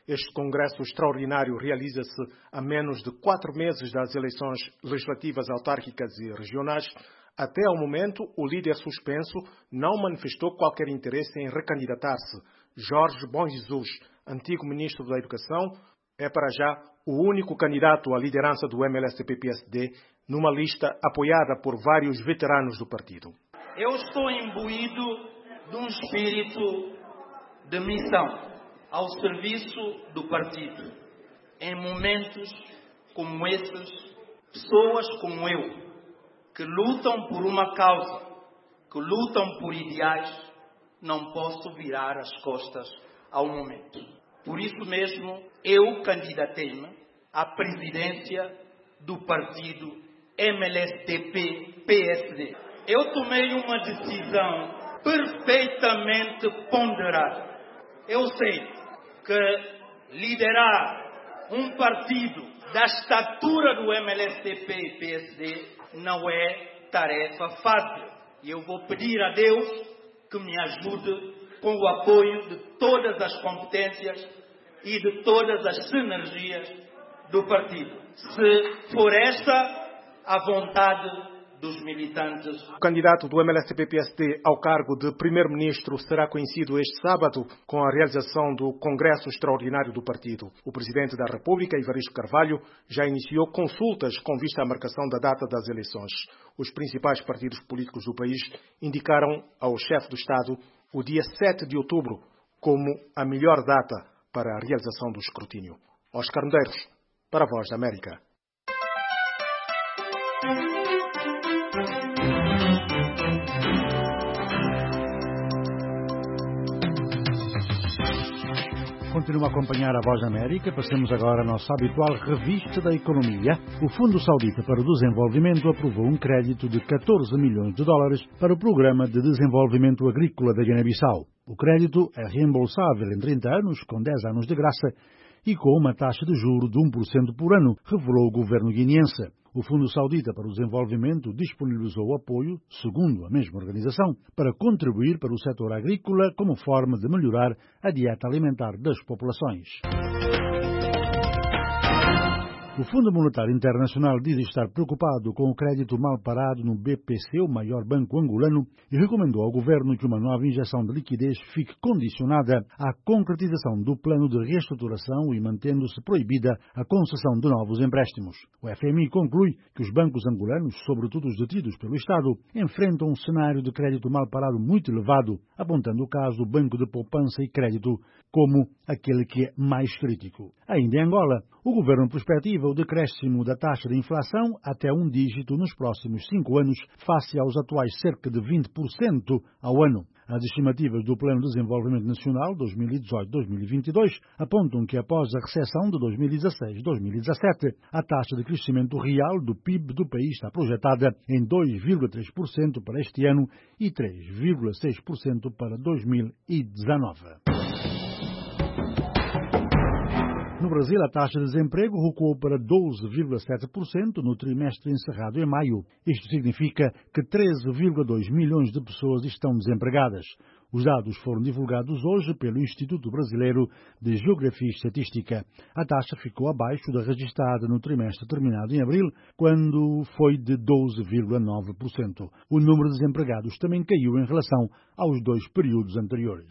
Speaker 10: Este Congresso Extraordinário realiza-se a menos de 4 meses das eleições legislativas autárquicas e regionais. Até ao momento, o líder suspenso não manifestou qualquer interesse em recandidatar-se. Jorge Bom Jesus, antigo ministro da Educação, é para já o único candidato à liderança do MLSTP-PSD numa lista apoiada por vários veteranos do partido.
Speaker 11: Eu estou imbuído de um espírito de missão ao serviço do partido. Em momentos como esses, pessoas como eu, que lutam por uma causa, que lutam por ideais, não posso virar as costas ao momento. Por isso mesmo, eu candidatei-me à presidência do partido MLSTP-PSD. Eu tomei uma decisão perfeitamente ponderada. Eu sei que liderar um partido da estatura do MLSTP-PSD não é tarefa fácil. E eu vou pedir a Deus que me ajude com o apoio de todas as competências e de todas as sinergias do partido. Se for esta a vontade dos militantes.
Speaker 10: O candidato do MLSTP-PSD ao cargo de primeiro-ministro será conhecido este sábado com a realização do Congresso Extraordinário do partido. O presidente da República, Evaristo Carvalho, já iniciou consultas com vista à marcação da data das eleições. Os principais partidos políticos do país indicaram ao chefe do Estado o dia 7 de outubro como a melhor data para a realização do escrutínio. Oscar Medeiros, para a Voz da América.
Speaker 2: Continua a acompanhar a Voz da América. Passemos agora à nossa habitual revista da economia. O Fundo Saudita para o Desenvolvimento aprovou um crédito de 14 milhões de dólares para o Programa de Desenvolvimento Agrícola da Guiné-Bissau. O crédito é reembolsável em 30 anos, com 10 anos de graça, e com uma taxa de juros de 1% por ano, revelou o governo guineense. O Fundo Saudita para o Desenvolvimento disponibilizou apoio, segundo a mesma organização, para contribuir para o setor agrícola como forma de melhorar a dieta alimentar das populações. O Fundo Monetário Internacional diz estar preocupado com o crédito mal parado no BPC, o maior banco angolano, e recomendou ao governo que uma nova injeção de liquidez fique condicionada à concretização do plano de reestruturação e mantendo-se proibida a concessão de novos empréstimos. O FMI conclui que os bancos angolanos, sobretudo os detidos pelo Estado, enfrentam um cenário de crédito mal parado muito elevado, apontando o caso do Banco de Poupança e Crédito como aquele que é mais crítico. Ainda em Angola, o governo perspectiva o decréscimo da taxa de inflação até um dígito nos próximos 5 anos, face aos atuais cerca de 20% ao ano. As estimativas do Plano de Desenvolvimento Nacional 2018-2022 apontam que após a recessão de 2016-2017, a taxa de crescimento real do PIB do país está projetada em 2,3% para este ano e 3,6% para 2019. No Brasil, a taxa de desemprego recuou para 12,7% no trimestre encerrado em maio. Isto significa que 13,2 milhões de pessoas estão desempregadas. Os dados foram divulgados hoje pelo Instituto Brasileiro de Geografia e Estatística. A taxa ficou abaixo da registrada no trimestre terminado em abril, quando foi de 12,9%. O número de desempregados também caiu em relação aos 2 períodos anteriores.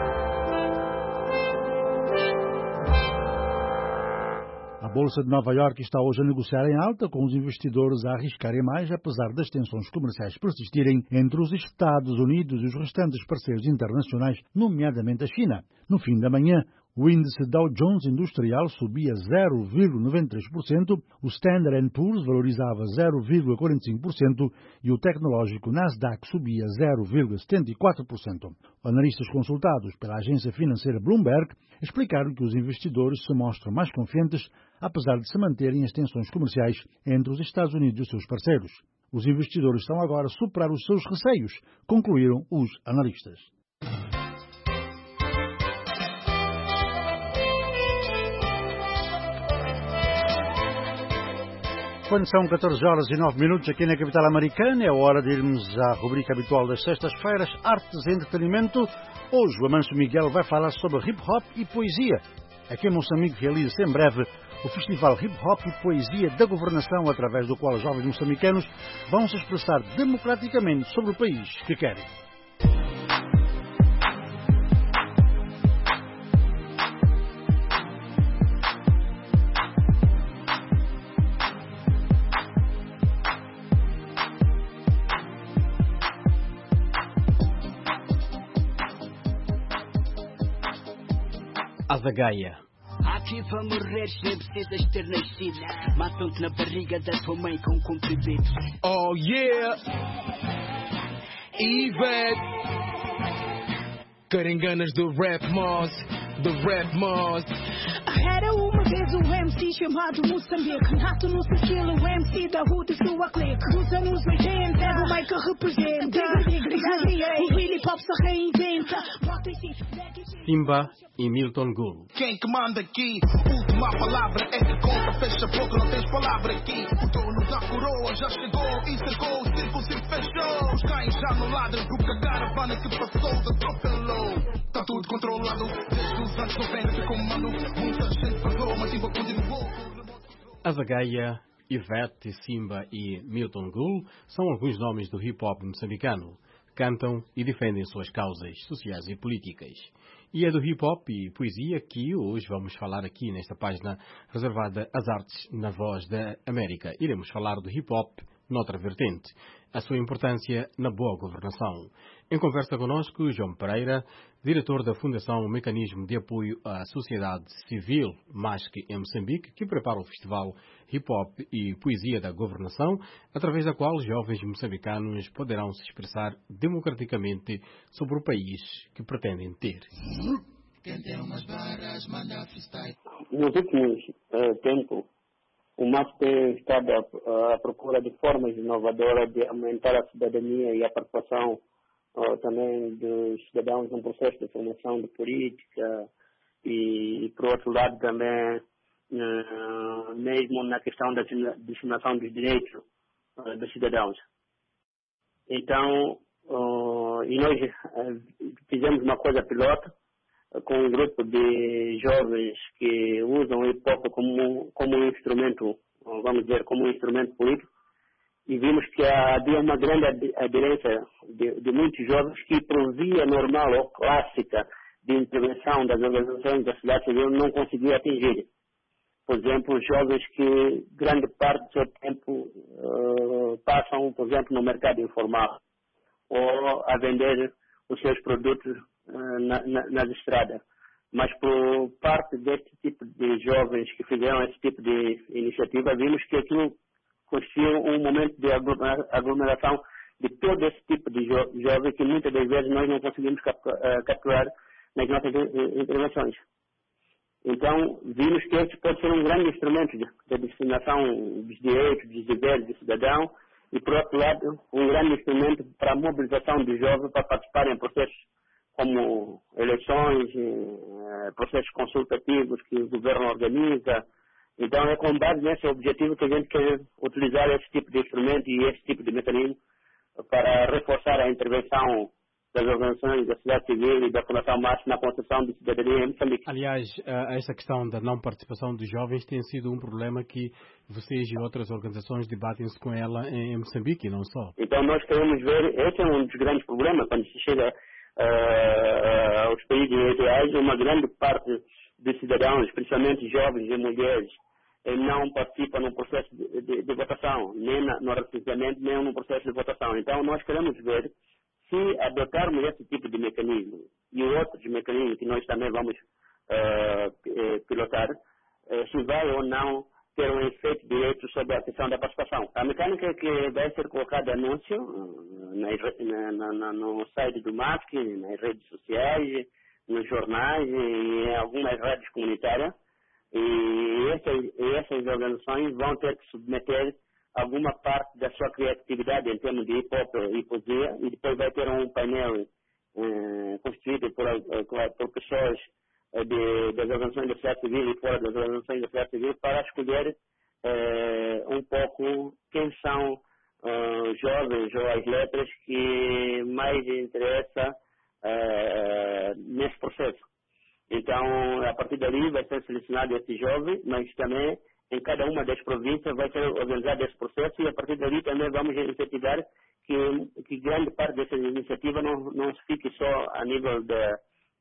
Speaker 2: A Bolsa de Nova Iorque está hoje a negociar em alta, com os investidores a arriscarem mais, apesar das tensões comerciais persistirem entre os Estados Unidos e os restantes parceiros internacionais, nomeadamente a China. No fim da manhã, o índice Dow Jones Industrial subia 0,93%, o Standard & Poor's valorizava 0,45% e o tecnológico Nasdaq subia 0,74%. Analistas consultados pela agência financeira Bloomberg explicaram que os investidores se mostram mais confiantes, apesar de se manterem as tensões comerciais entre os Estados Unidos e os seus parceiros. Os investidores estão agora a superar os seus receios, concluíram os analistas. Quando são 14 horas e 9 minutos aqui na capital americana, é hora de irmos à rubrica habitual das sextas-feiras, Artes e Entretenimento. Hoje o Amancio Miguel vai falar sobre hip-hop e poesia. aqui em Moçambique realiza-se em breve o Festival Hip Hop e Poesia da Governação, através do qual os jovens moçambicanos vão se expressar democraticamente sobre o país que querem.
Speaker 1: Azagaia.
Speaker 19: Aqui para morrer nem precisas ter nascido. Matam-te na barriga da tua mãe com comprimidos.
Speaker 20: Oh yeah! Ivete! Caringanas do Rap Moss. Do Rap Moss.
Speaker 21: Era uma vez um MC chamado Moçambique. Nato no Sicília, o MC da rua de sua clique. Nos anos 80, o Mike representa. O hip hop se reinventa.
Speaker 1: Simba e Milton Gould.
Speaker 22: Quem que manda aqui? Última palavra é que conta. Fecha a boca, não tens palavra aqui. O dono da coroa já chegou e cercou. O círculo se fechou. Os cães já não ladram porque a caravana que passou atropelou. Tá tudo controlado desde os anos 90 que comando. Muita gente pagou, mas Simba continuou.
Speaker 1: Azagaia, Ivete, Simba e Milton Gould são alguns nomes do hip-hop moçambicano. Cantam e defendem suas causas sociais e políticas. E é do hip-hop e poesia que hoje vamos falar aqui nesta página reservada às artes na Voz da América. Iremos falar do hip-hop noutra vertente, a sua importância na boa governação. Em conversa connosco, João Pereira, diretor da Fundação Mecanismo de Apoio à Sociedade Civil, MASC em Moçambique, que prepara o Festival Hip Hop e Poesia da Governação, através da qual jovens moçambicanos poderão se expressar democraticamente sobre o país que pretendem ter.
Speaker 12: Nos últimos tempos, o MASC tem estado à procura de formas inovadoras de aumentar a cidadania e a participação também dos cidadãos no processo de formação de política e por outro lado, também mesmo na questão da discriminação dos direitos dos cidadãos. Então, e nós fizemos uma coisa pilota com um grupo de jovens que usam o hip-hop como um instrumento, vamos dizer, como um instrumento político, e vimos que havia uma grande aderência de muitos jovens que por via normal ou clássica de intervenção das organizações da sociedade civil não conseguia atingir. Por exemplo, jovens que grande parte do seu tempo passam, por exemplo, no mercado informal ou a vender os seus produtos nas estradas. Mas por parte deste tipo de jovens que fizeram esse tipo de iniciativa, vimos que aquilo constituiu um momento de aglomeração de todo esse tipo de jovens que muitas das vezes nós não conseguimos capturar nas nossas intervenções. Então, vimos que este pode ser um grande instrumento de discriminação dos direitos, dos deveres do cidadão e, por outro lado, um grande instrumento para a mobilização dos jovens para participarem em processos como eleições, processos consultativos que o governo organiza. Então, é com base nesse objetivo que a gente quer utilizar esse tipo de instrumento e esse tipo de mecanismo para reforçar a intervenção das organizações da sociedade civil e da Fundação MASC na construção de cidadania em Moçambique.
Speaker 1: Aliás, esta questão da não participação dos jovens tem sido um problema que vocês e outras organizações debatem-se com ela em Moçambique e não só.
Speaker 12: Então, nós queremos ver, esse é um dos grandes problemas quando se chega aos países eleitorais, uma grande parte dos cidadãos, principalmente jovens e mulheres, não participam no processo de votação, nem no recenseamento, nem no processo de votação. Então, nós queremos ver se adotarmos esse tipo de mecanismo e outros mecanismos que nós também vamos pilotar, se vai ou não ter um efeito direto sobre a questão da participação. A mecânica que vai ser colocada anúncio no site do MASC, nas redes sociais, nos jornais e em algumas redes comunitárias, e essas organizações vão ter que submeter alguma parte da sua criatividade em termos de hip-hop e poesia, e depois vai ter um painel constituído por pessoas das organizações da sociedade civil e fora das organizações da sociedade civil para escolher um pouco quem são os jovens ou as letras que mais interessa nesse processo. Então, a partir dali vai ser selecionado esse jovem, mas também em cada uma das províncias vai ser organizado esse processo e a partir dali também vamos incentivar que grande parte dessa iniciativa não se fique só a nível da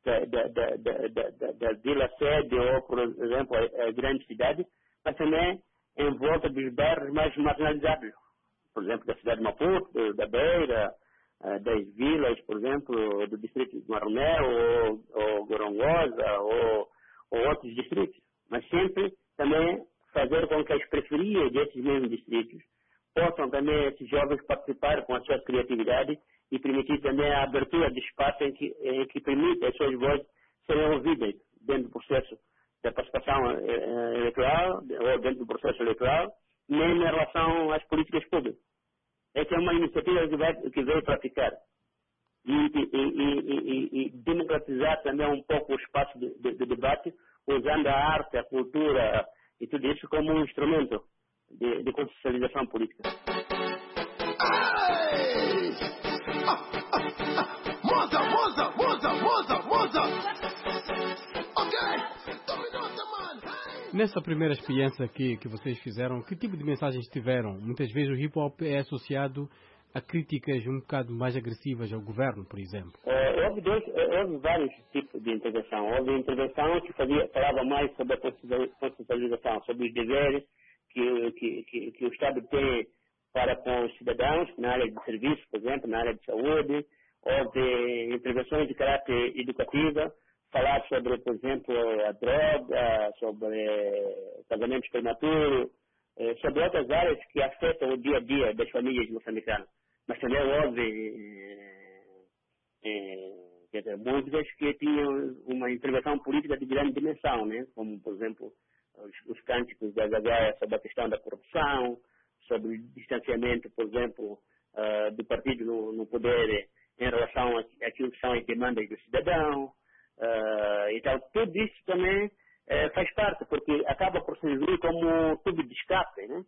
Speaker 12: vila sede ou, por exemplo, a grande cidade, mas também em volta dos bairros mais marginalizados. Por exemplo, da cidade de Maputo, da Beira, das vilas, por exemplo, do distrito de Maromé ou Gorongosa ou outros distritos. Mas sempre também fazer com que as periferias desses mesmos distritos possam também esses jovens participar com a sua criatividade e permitir também a abertura de espaço em que permite as suas vozes serem ouvidas dentro do processo da participação eleitoral ou dentro do processo eleitoral, nem em relação às políticas públicas. Essa é uma iniciativa que veio para ficar e democratizar também um pouco o espaço de debate, usando a arte, a cultura e tudo isso como um instrumento de consciencialização política.
Speaker 1: Nessa primeira experiência que vocês fizeram, que tipo de mensagens tiveram? Muitas vezes o hip-hop é associado a críticas um bocado mais agressivas ao governo, por exemplo.
Speaker 12: Houve vários tipos de intervenção. Houve intervenção que falava mais sobre a consciencialização, sobre os deveres que o Estado tem para com os cidadãos, na área de serviço, por exemplo, na área de saúde. Houve intervenções de caráter educativo, falar sobre, por exemplo, a droga, sobre casamentos prematuros, sobre outras áreas que afetam o dia a dia das famílias moçambicanas. Mas também houve músicas que tinham uma intervenção política de grande dimensão, né? Como, por exemplo, os cânticos da Zagaia sobre a questão da corrupção, sobre o distanciamento, por exemplo, do partido no poder em relação àquilo que são as demandas do cidadão. Então, tudo isso também faz parte, porque acaba por servir como tubo de escape, né?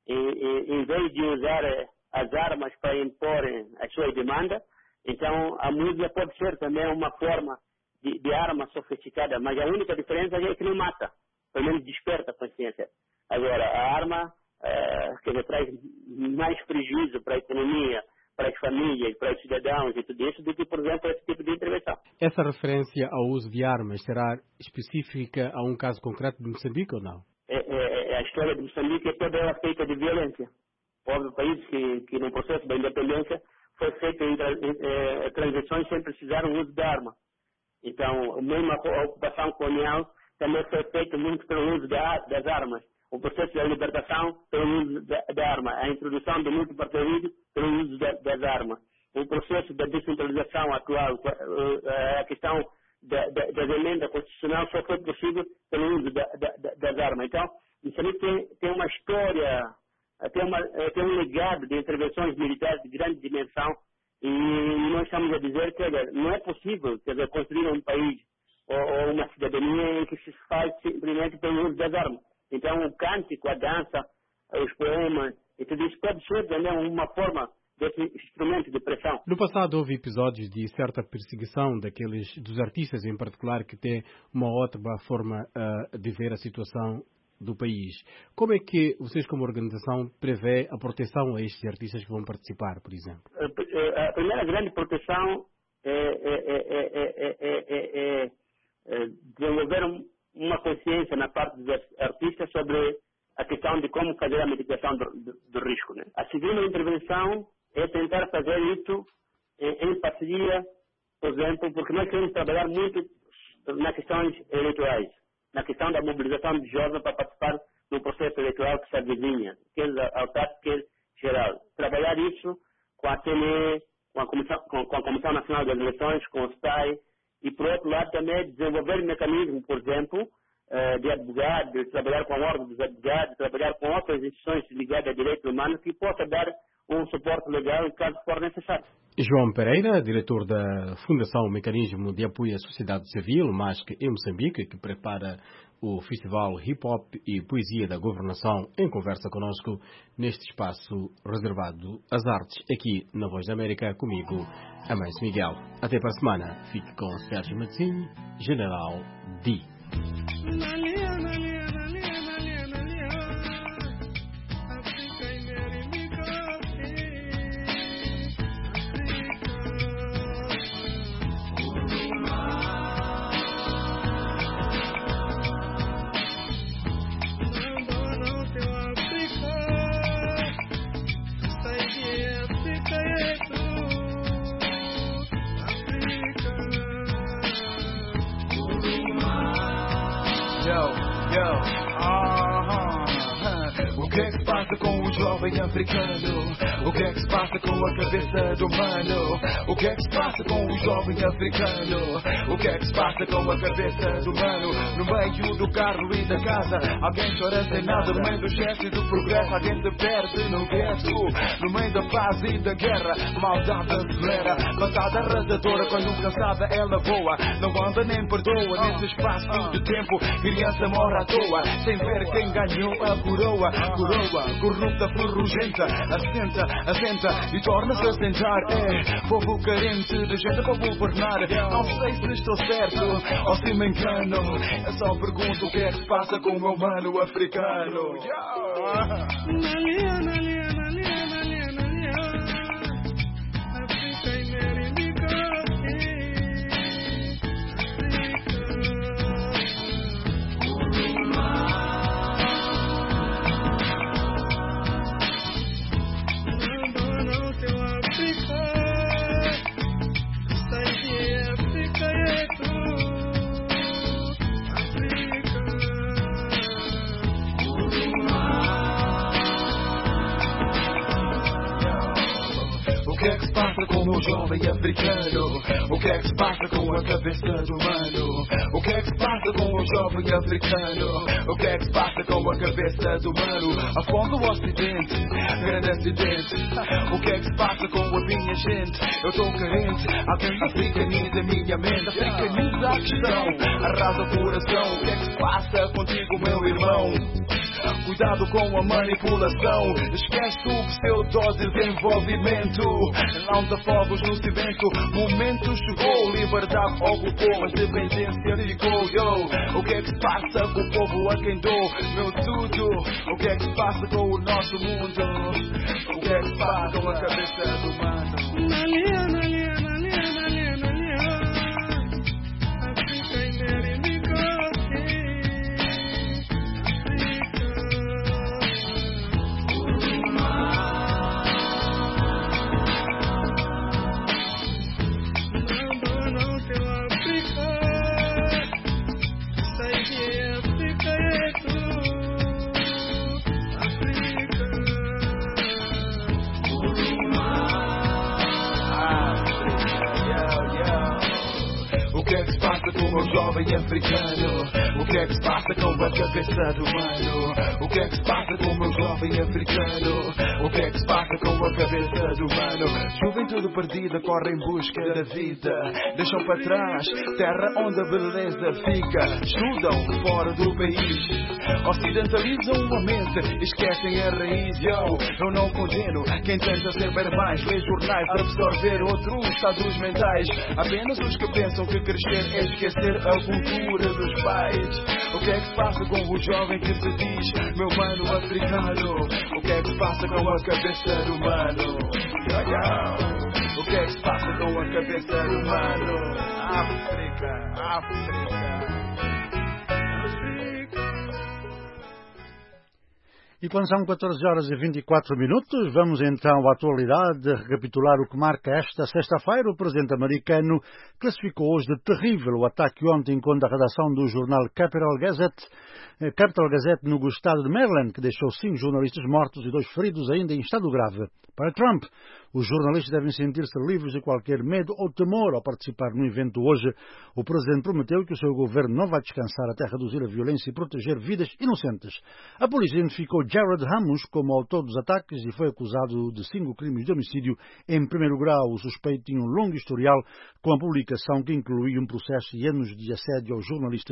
Speaker 12: Em vez de usar as armas para impor as suas demandas, então a música pode ser também uma forma de arma sofisticada, mas a única diferença é que não mata, pelo menos desperta a consciência. Agora, a arma que traz mais prejuízo para a economia, para as famílias, para os cidadãos e tudo isso, do que, por exemplo, esse tipo de intervenção.
Speaker 1: Essa referência ao uso de armas será específica a um caso concreto de Moçambique ou não?
Speaker 12: A história de Moçambique é toda ela feita de violência. Houve países que no processo da independência foi feito em transições sem precisar do uso de arma. Então, mesmo a ocupação colonial também foi feita muito pelo uso das armas. O processo da libertação pelo uso da arma. A introdução do multipartidarismo pelo uso das armas. O processo da descentralização atual, a questão da emenda constitucional só foi possível pelo uso das armas. Então, Moçambique tem uma história, tem um legado de intervenções militares de grande dimensão e nós estamos a dizer que não é possível construir um país ou uma cidadania em que se faz simplesmente pelo uso das armas. Então, o cântico, a dança, os poemas, e tudo isso pode ser também uma forma desse instrumento de pressão.
Speaker 1: No passado houve episódios de certa perseguição dos artistas em particular que têm uma ótima forma de ver a situação do país. Como é que vocês como organização prevê a proteção a estes artistas que vão participar, por exemplo?
Speaker 12: A primeira grande proteção é desenvolver uma consciência na parte dos artistas sobre a questão de como fazer a mitigação do risco, né? A segunda intervenção é tentar fazer isso em parceria, por exemplo, porque nós queremos trabalhar muito nas questões eleitorais, na questão da mobilização de jovens para participar no processo eleitoral que se avizinha, quer autárquico, quer geral. Trabalhar isso com a CNE, com a Comissão Nacional das Eleições, com o STAI, e por outro lado também desenvolver mecanismos, por exemplo, de advogados, de trabalhar com a ordem dos advogados, trabalhar com outras instituições ligadas a direitos humanos que possa dar um suporte legal caso for necessário.
Speaker 1: João Pereira, diretor da Fundação Mecanismo de Apoio à Sociedade Civil, MASC, em Moçambique, que prepara o Festival Hip Hop e Poesia da Governação, em conversa conosco neste espaço reservado às artes, aqui na Voz da América, comigo, Amâncio Miguel. Até para a semana. Fique com Sérgio Mazzini, General D.
Speaker 22: O que é que se passa com o jovem africano? O que é que se passa com a cabeça do humano? O que é que se passa com o jovem africano? O que é que se passa com a cabeça do humano? No meio do carro e da casa, alguém chora sem nada. No meio do gesto e do progresso, alguém se perde no gueto. No meio da paz e da guerra, maldade acelera. Passada arrasadora, quando cansada ela voa. Não anda nem perdoa, nesse espaço de tempo. Criança morre à toa, sem ver quem ganhou a coroa. Coroa, corrupta, ferrugenta, assenta e torna-se a sentar. É povo carente de gente para governar. Não sei se estou certo ou se me engano. Eu só pergunto o que é que se passa com o meu mano africano. O que é que se passa com o meu jovem africano? O que é que se passa com a cabeça do humano? O que é que se passa com o jovem africano? O que é que se passa com a cabeça do humano? A fome do ocidente, grande acidente. O que é que se passa com a minha gente? Eu estou carente, alguém africaniza a minha mente. Africaniza a questão, arrasa o coração. O que é que se passa contigo, meu irmão? Cuidado com a manipulação. Esquece o pseudo-desenvolvimento. Não te afogos no cimento. Momento chegou, liberdade ocupou, a dependência ligou. O que é que se passa com o povo a quem dou meu tudo? O que é que se passa com o nosso mundo? O que é que se passa com a cabeça do humano? O que é que se passa com o jovem africano? O que é que se passa com a cabeça do humano? O que é que se passa com o meu jovem africano? O que é que se passa com a cabeça do humano? Juventude perdida corre em busca da vida. Deixam para trás terra onde a beleza fica. Estudam fora do país, ocidentalizam a mente, esquecem a raiz. Eu não condeno quem tenta saber mais. Lê jornais, absorver outros estados mentais. Apenas os que pensam que crescer é esquecer a cultura dos pais. O que é que se passa com o jovem que se diz meu mano africano? O que é que se passa com a cabeça do humano? O que é que se passa com a cabeça do humano? África.
Speaker 2: E quando são 14 horas e 24 minutos, vamos então à atualidade, recapitular o que marca esta sexta-feira. O presidente americano classificou hoje de terrível o ataque ontem contra a redação do jornal Capital Gazette Capital Gazette no estado de Maryland, que deixou 5 jornalistas mortos e 2 feridos ainda em estado grave. Para Trump, os jornalistas devem sentir-se livres de qualquer medo ou temor ao participar no evento hoje. O presidente prometeu que o seu governo não vai descansar até reduzir a violência e proteger vidas inocentes. A polícia identificou Jared Ramos como autor dos ataques e foi acusado de 5 crimes de homicídio em primeiro grau. O suspeito tinha um longo historial com a publicação que incluía um processo e anos de assédio aos jornalistas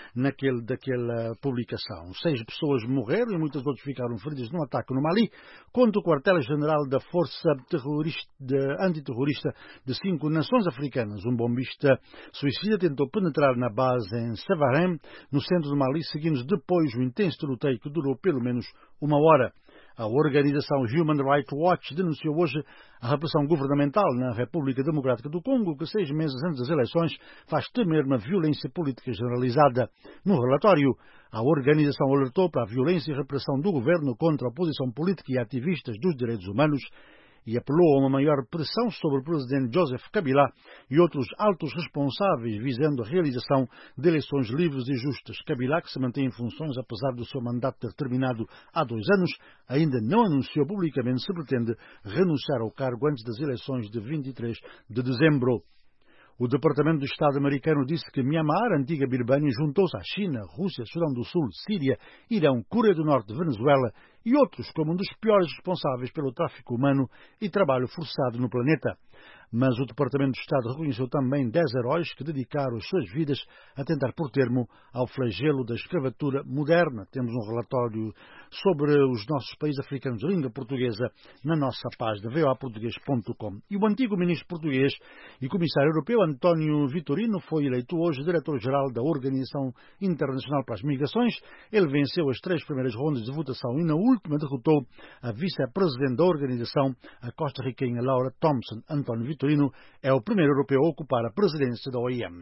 Speaker 2: daquela publicação. 6 pessoas morreram e muitas outras ficaram feridas num ataque no Mali contra o quartel-general da Força Antiterrorista de 5 nações africanas. Um bombista suicida tentou penetrar na base em Sevarem, no centro do Mali, seguindo depois o intenso tiroteio que durou pelo menos 1 hora. A organização Human Rights Watch denunciou hoje a repressão governamental na República Democrática do Congo, que 6 meses antes das eleições faz temer uma violência política generalizada. No relatório, a organização alertou para a violência e repressão do governo contra a oposição política e ativistas dos direitos humanos e apelou a uma maior pressão sobre o presidente Joseph Kabila e outros altos responsáveis, visando a realização de eleições livres e justas. Kabila, que se mantém em funções apesar do seu mandato ter terminado há 2 anos, ainda não anunciou publicamente se pretende renunciar ao cargo antes das eleições de 23 de dezembro. O Departamento de Estado americano disse que Myanmar, antiga Birmânia, juntou-se à China, Rússia, Sudão do Sul, Síria, Irão, Coreia do Norte, Venezuela e outros como um dos piores responsáveis pelo tráfico humano e trabalho forçado no planeta. Mas o Departamento de Estado reconheceu também 10 heróis que dedicaram as suas vidas a tentar pôr termo ao flagelo da escravatura moderna. Temos um relatório sobre os nossos países africanos de língua portuguesa na nossa página voaportugues.com. E o antigo ministro português e comissário europeu António Vitorino foi eleito hoje diretor-geral da Organização Internacional para as Migrações. Ele venceu as 3 primeiras rondas de votação e na última derrotou a vice-presidente da organização, a costarriquenha Laura Thompson. António Vitorino é o primeiro europeu a ocupar a presidência da OIM.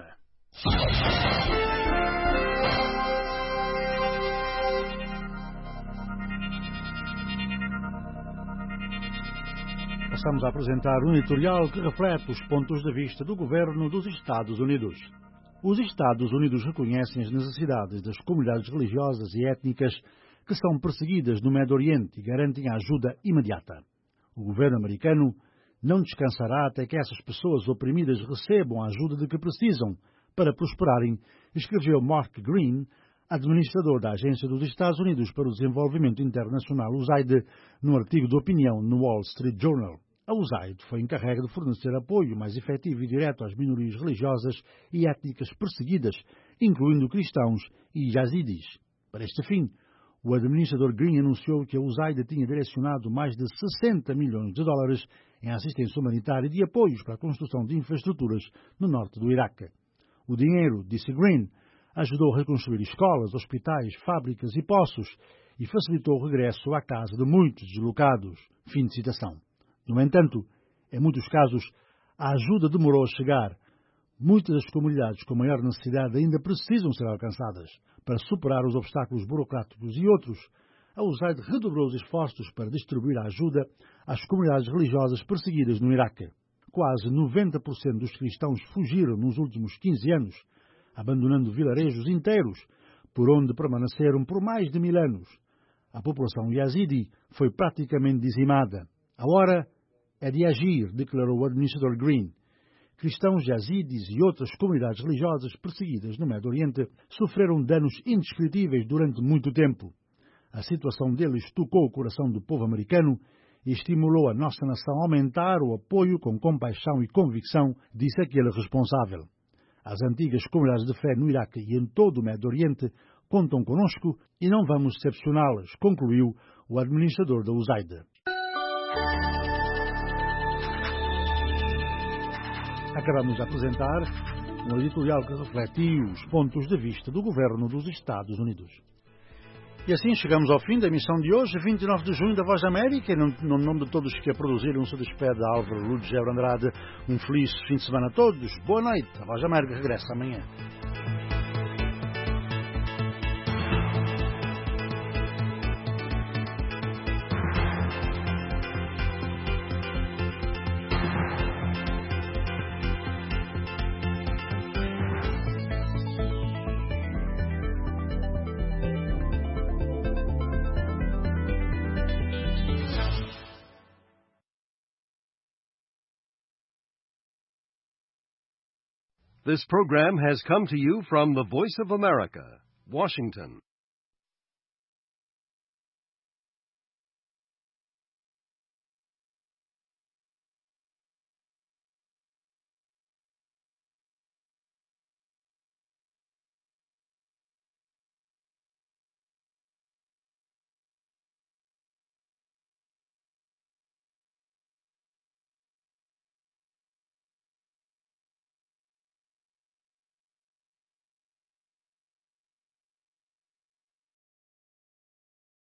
Speaker 2: Passamos a apresentar um editorial que reflete os pontos de vista do governo dos Estados Unidos. Os Estados Unidos reconhecem as necessidades das comunidades religiosas e étnicas que são perseguidas no Médio Oriente e garantem a ajuda imediata. O governo americano não descansará até que essas pessoas oprimidas recebam a ajuda de que precisam para prosperarem, escreveu Mark Green, administrador da Agência dos Estados Unidos para o Desenvolvimento Internacional, USAID, num artigo de opinião no Wall Street Journal. A USAID foi encarregue de fornecer apoio mais efetivo e direto às minorias religiosas e étnicas perseguidas, incluindo cristãos e yazidis. Para este fim, o administrador Green anunciou que a USAID tinha direcionado mais de 60 milhões de dólares em assistência humanitária e de apoios para a construção de infraestruturas no norte do Iraque. O dinheiro, disse Green, ajudou a reconstruir escolas, hospitais, fábricas e poços e facilitou o regresso à casa de muitos deslocados. Fim de citação. No entanto, em muitos casos, a ajuda demorou a chegar. Muitas das comunidades com maior necessidade ainda precisam ser alcançadas. Para superar os obstáculos burocráticos e outros, a USAID redobrou os esforços para distribuir a ajuda às comunidades religiosas perseguidas no Iraque. Quase 90% dos cristãos fugiram nos últimos 15 anos, abandonando vilarejos inteiros, por onde permaneceram por mais de 1000 anos. A população yazidi foi praticamente dizimada. A hora é de agir, declarou o administrador Green. Cristãos yazidis e outras comunidades religiosas perseguidas no Médio Oriente sofreram danos indescritíveis durante muito tempo. A situação deles tocou o coração do povo americano e estimulou a nossa nação a aumentar o apoio com compaixão e convicção, disse aquele responsável. As antigas comunidades de fé no Iraque e em todo o Médio Oriente contam conosco e não vamos decepcioná-las, concluiu o administrador da USAID. Acabamos de apresentar um editorial que refletiu os pontos de vista do governo dos Estados Unidos. E assim chegamos ao fim da emissão de hoje, 29 de junho, da Voz da América. E no nome de todos que a produziram, se despede Álvaro Lourdes Andrade. Um feliz fim de semana a todos. Boa noite. A Voz da América regressa amanhã.
Speaker 8: This program has come to you from the Voice of America, Washington.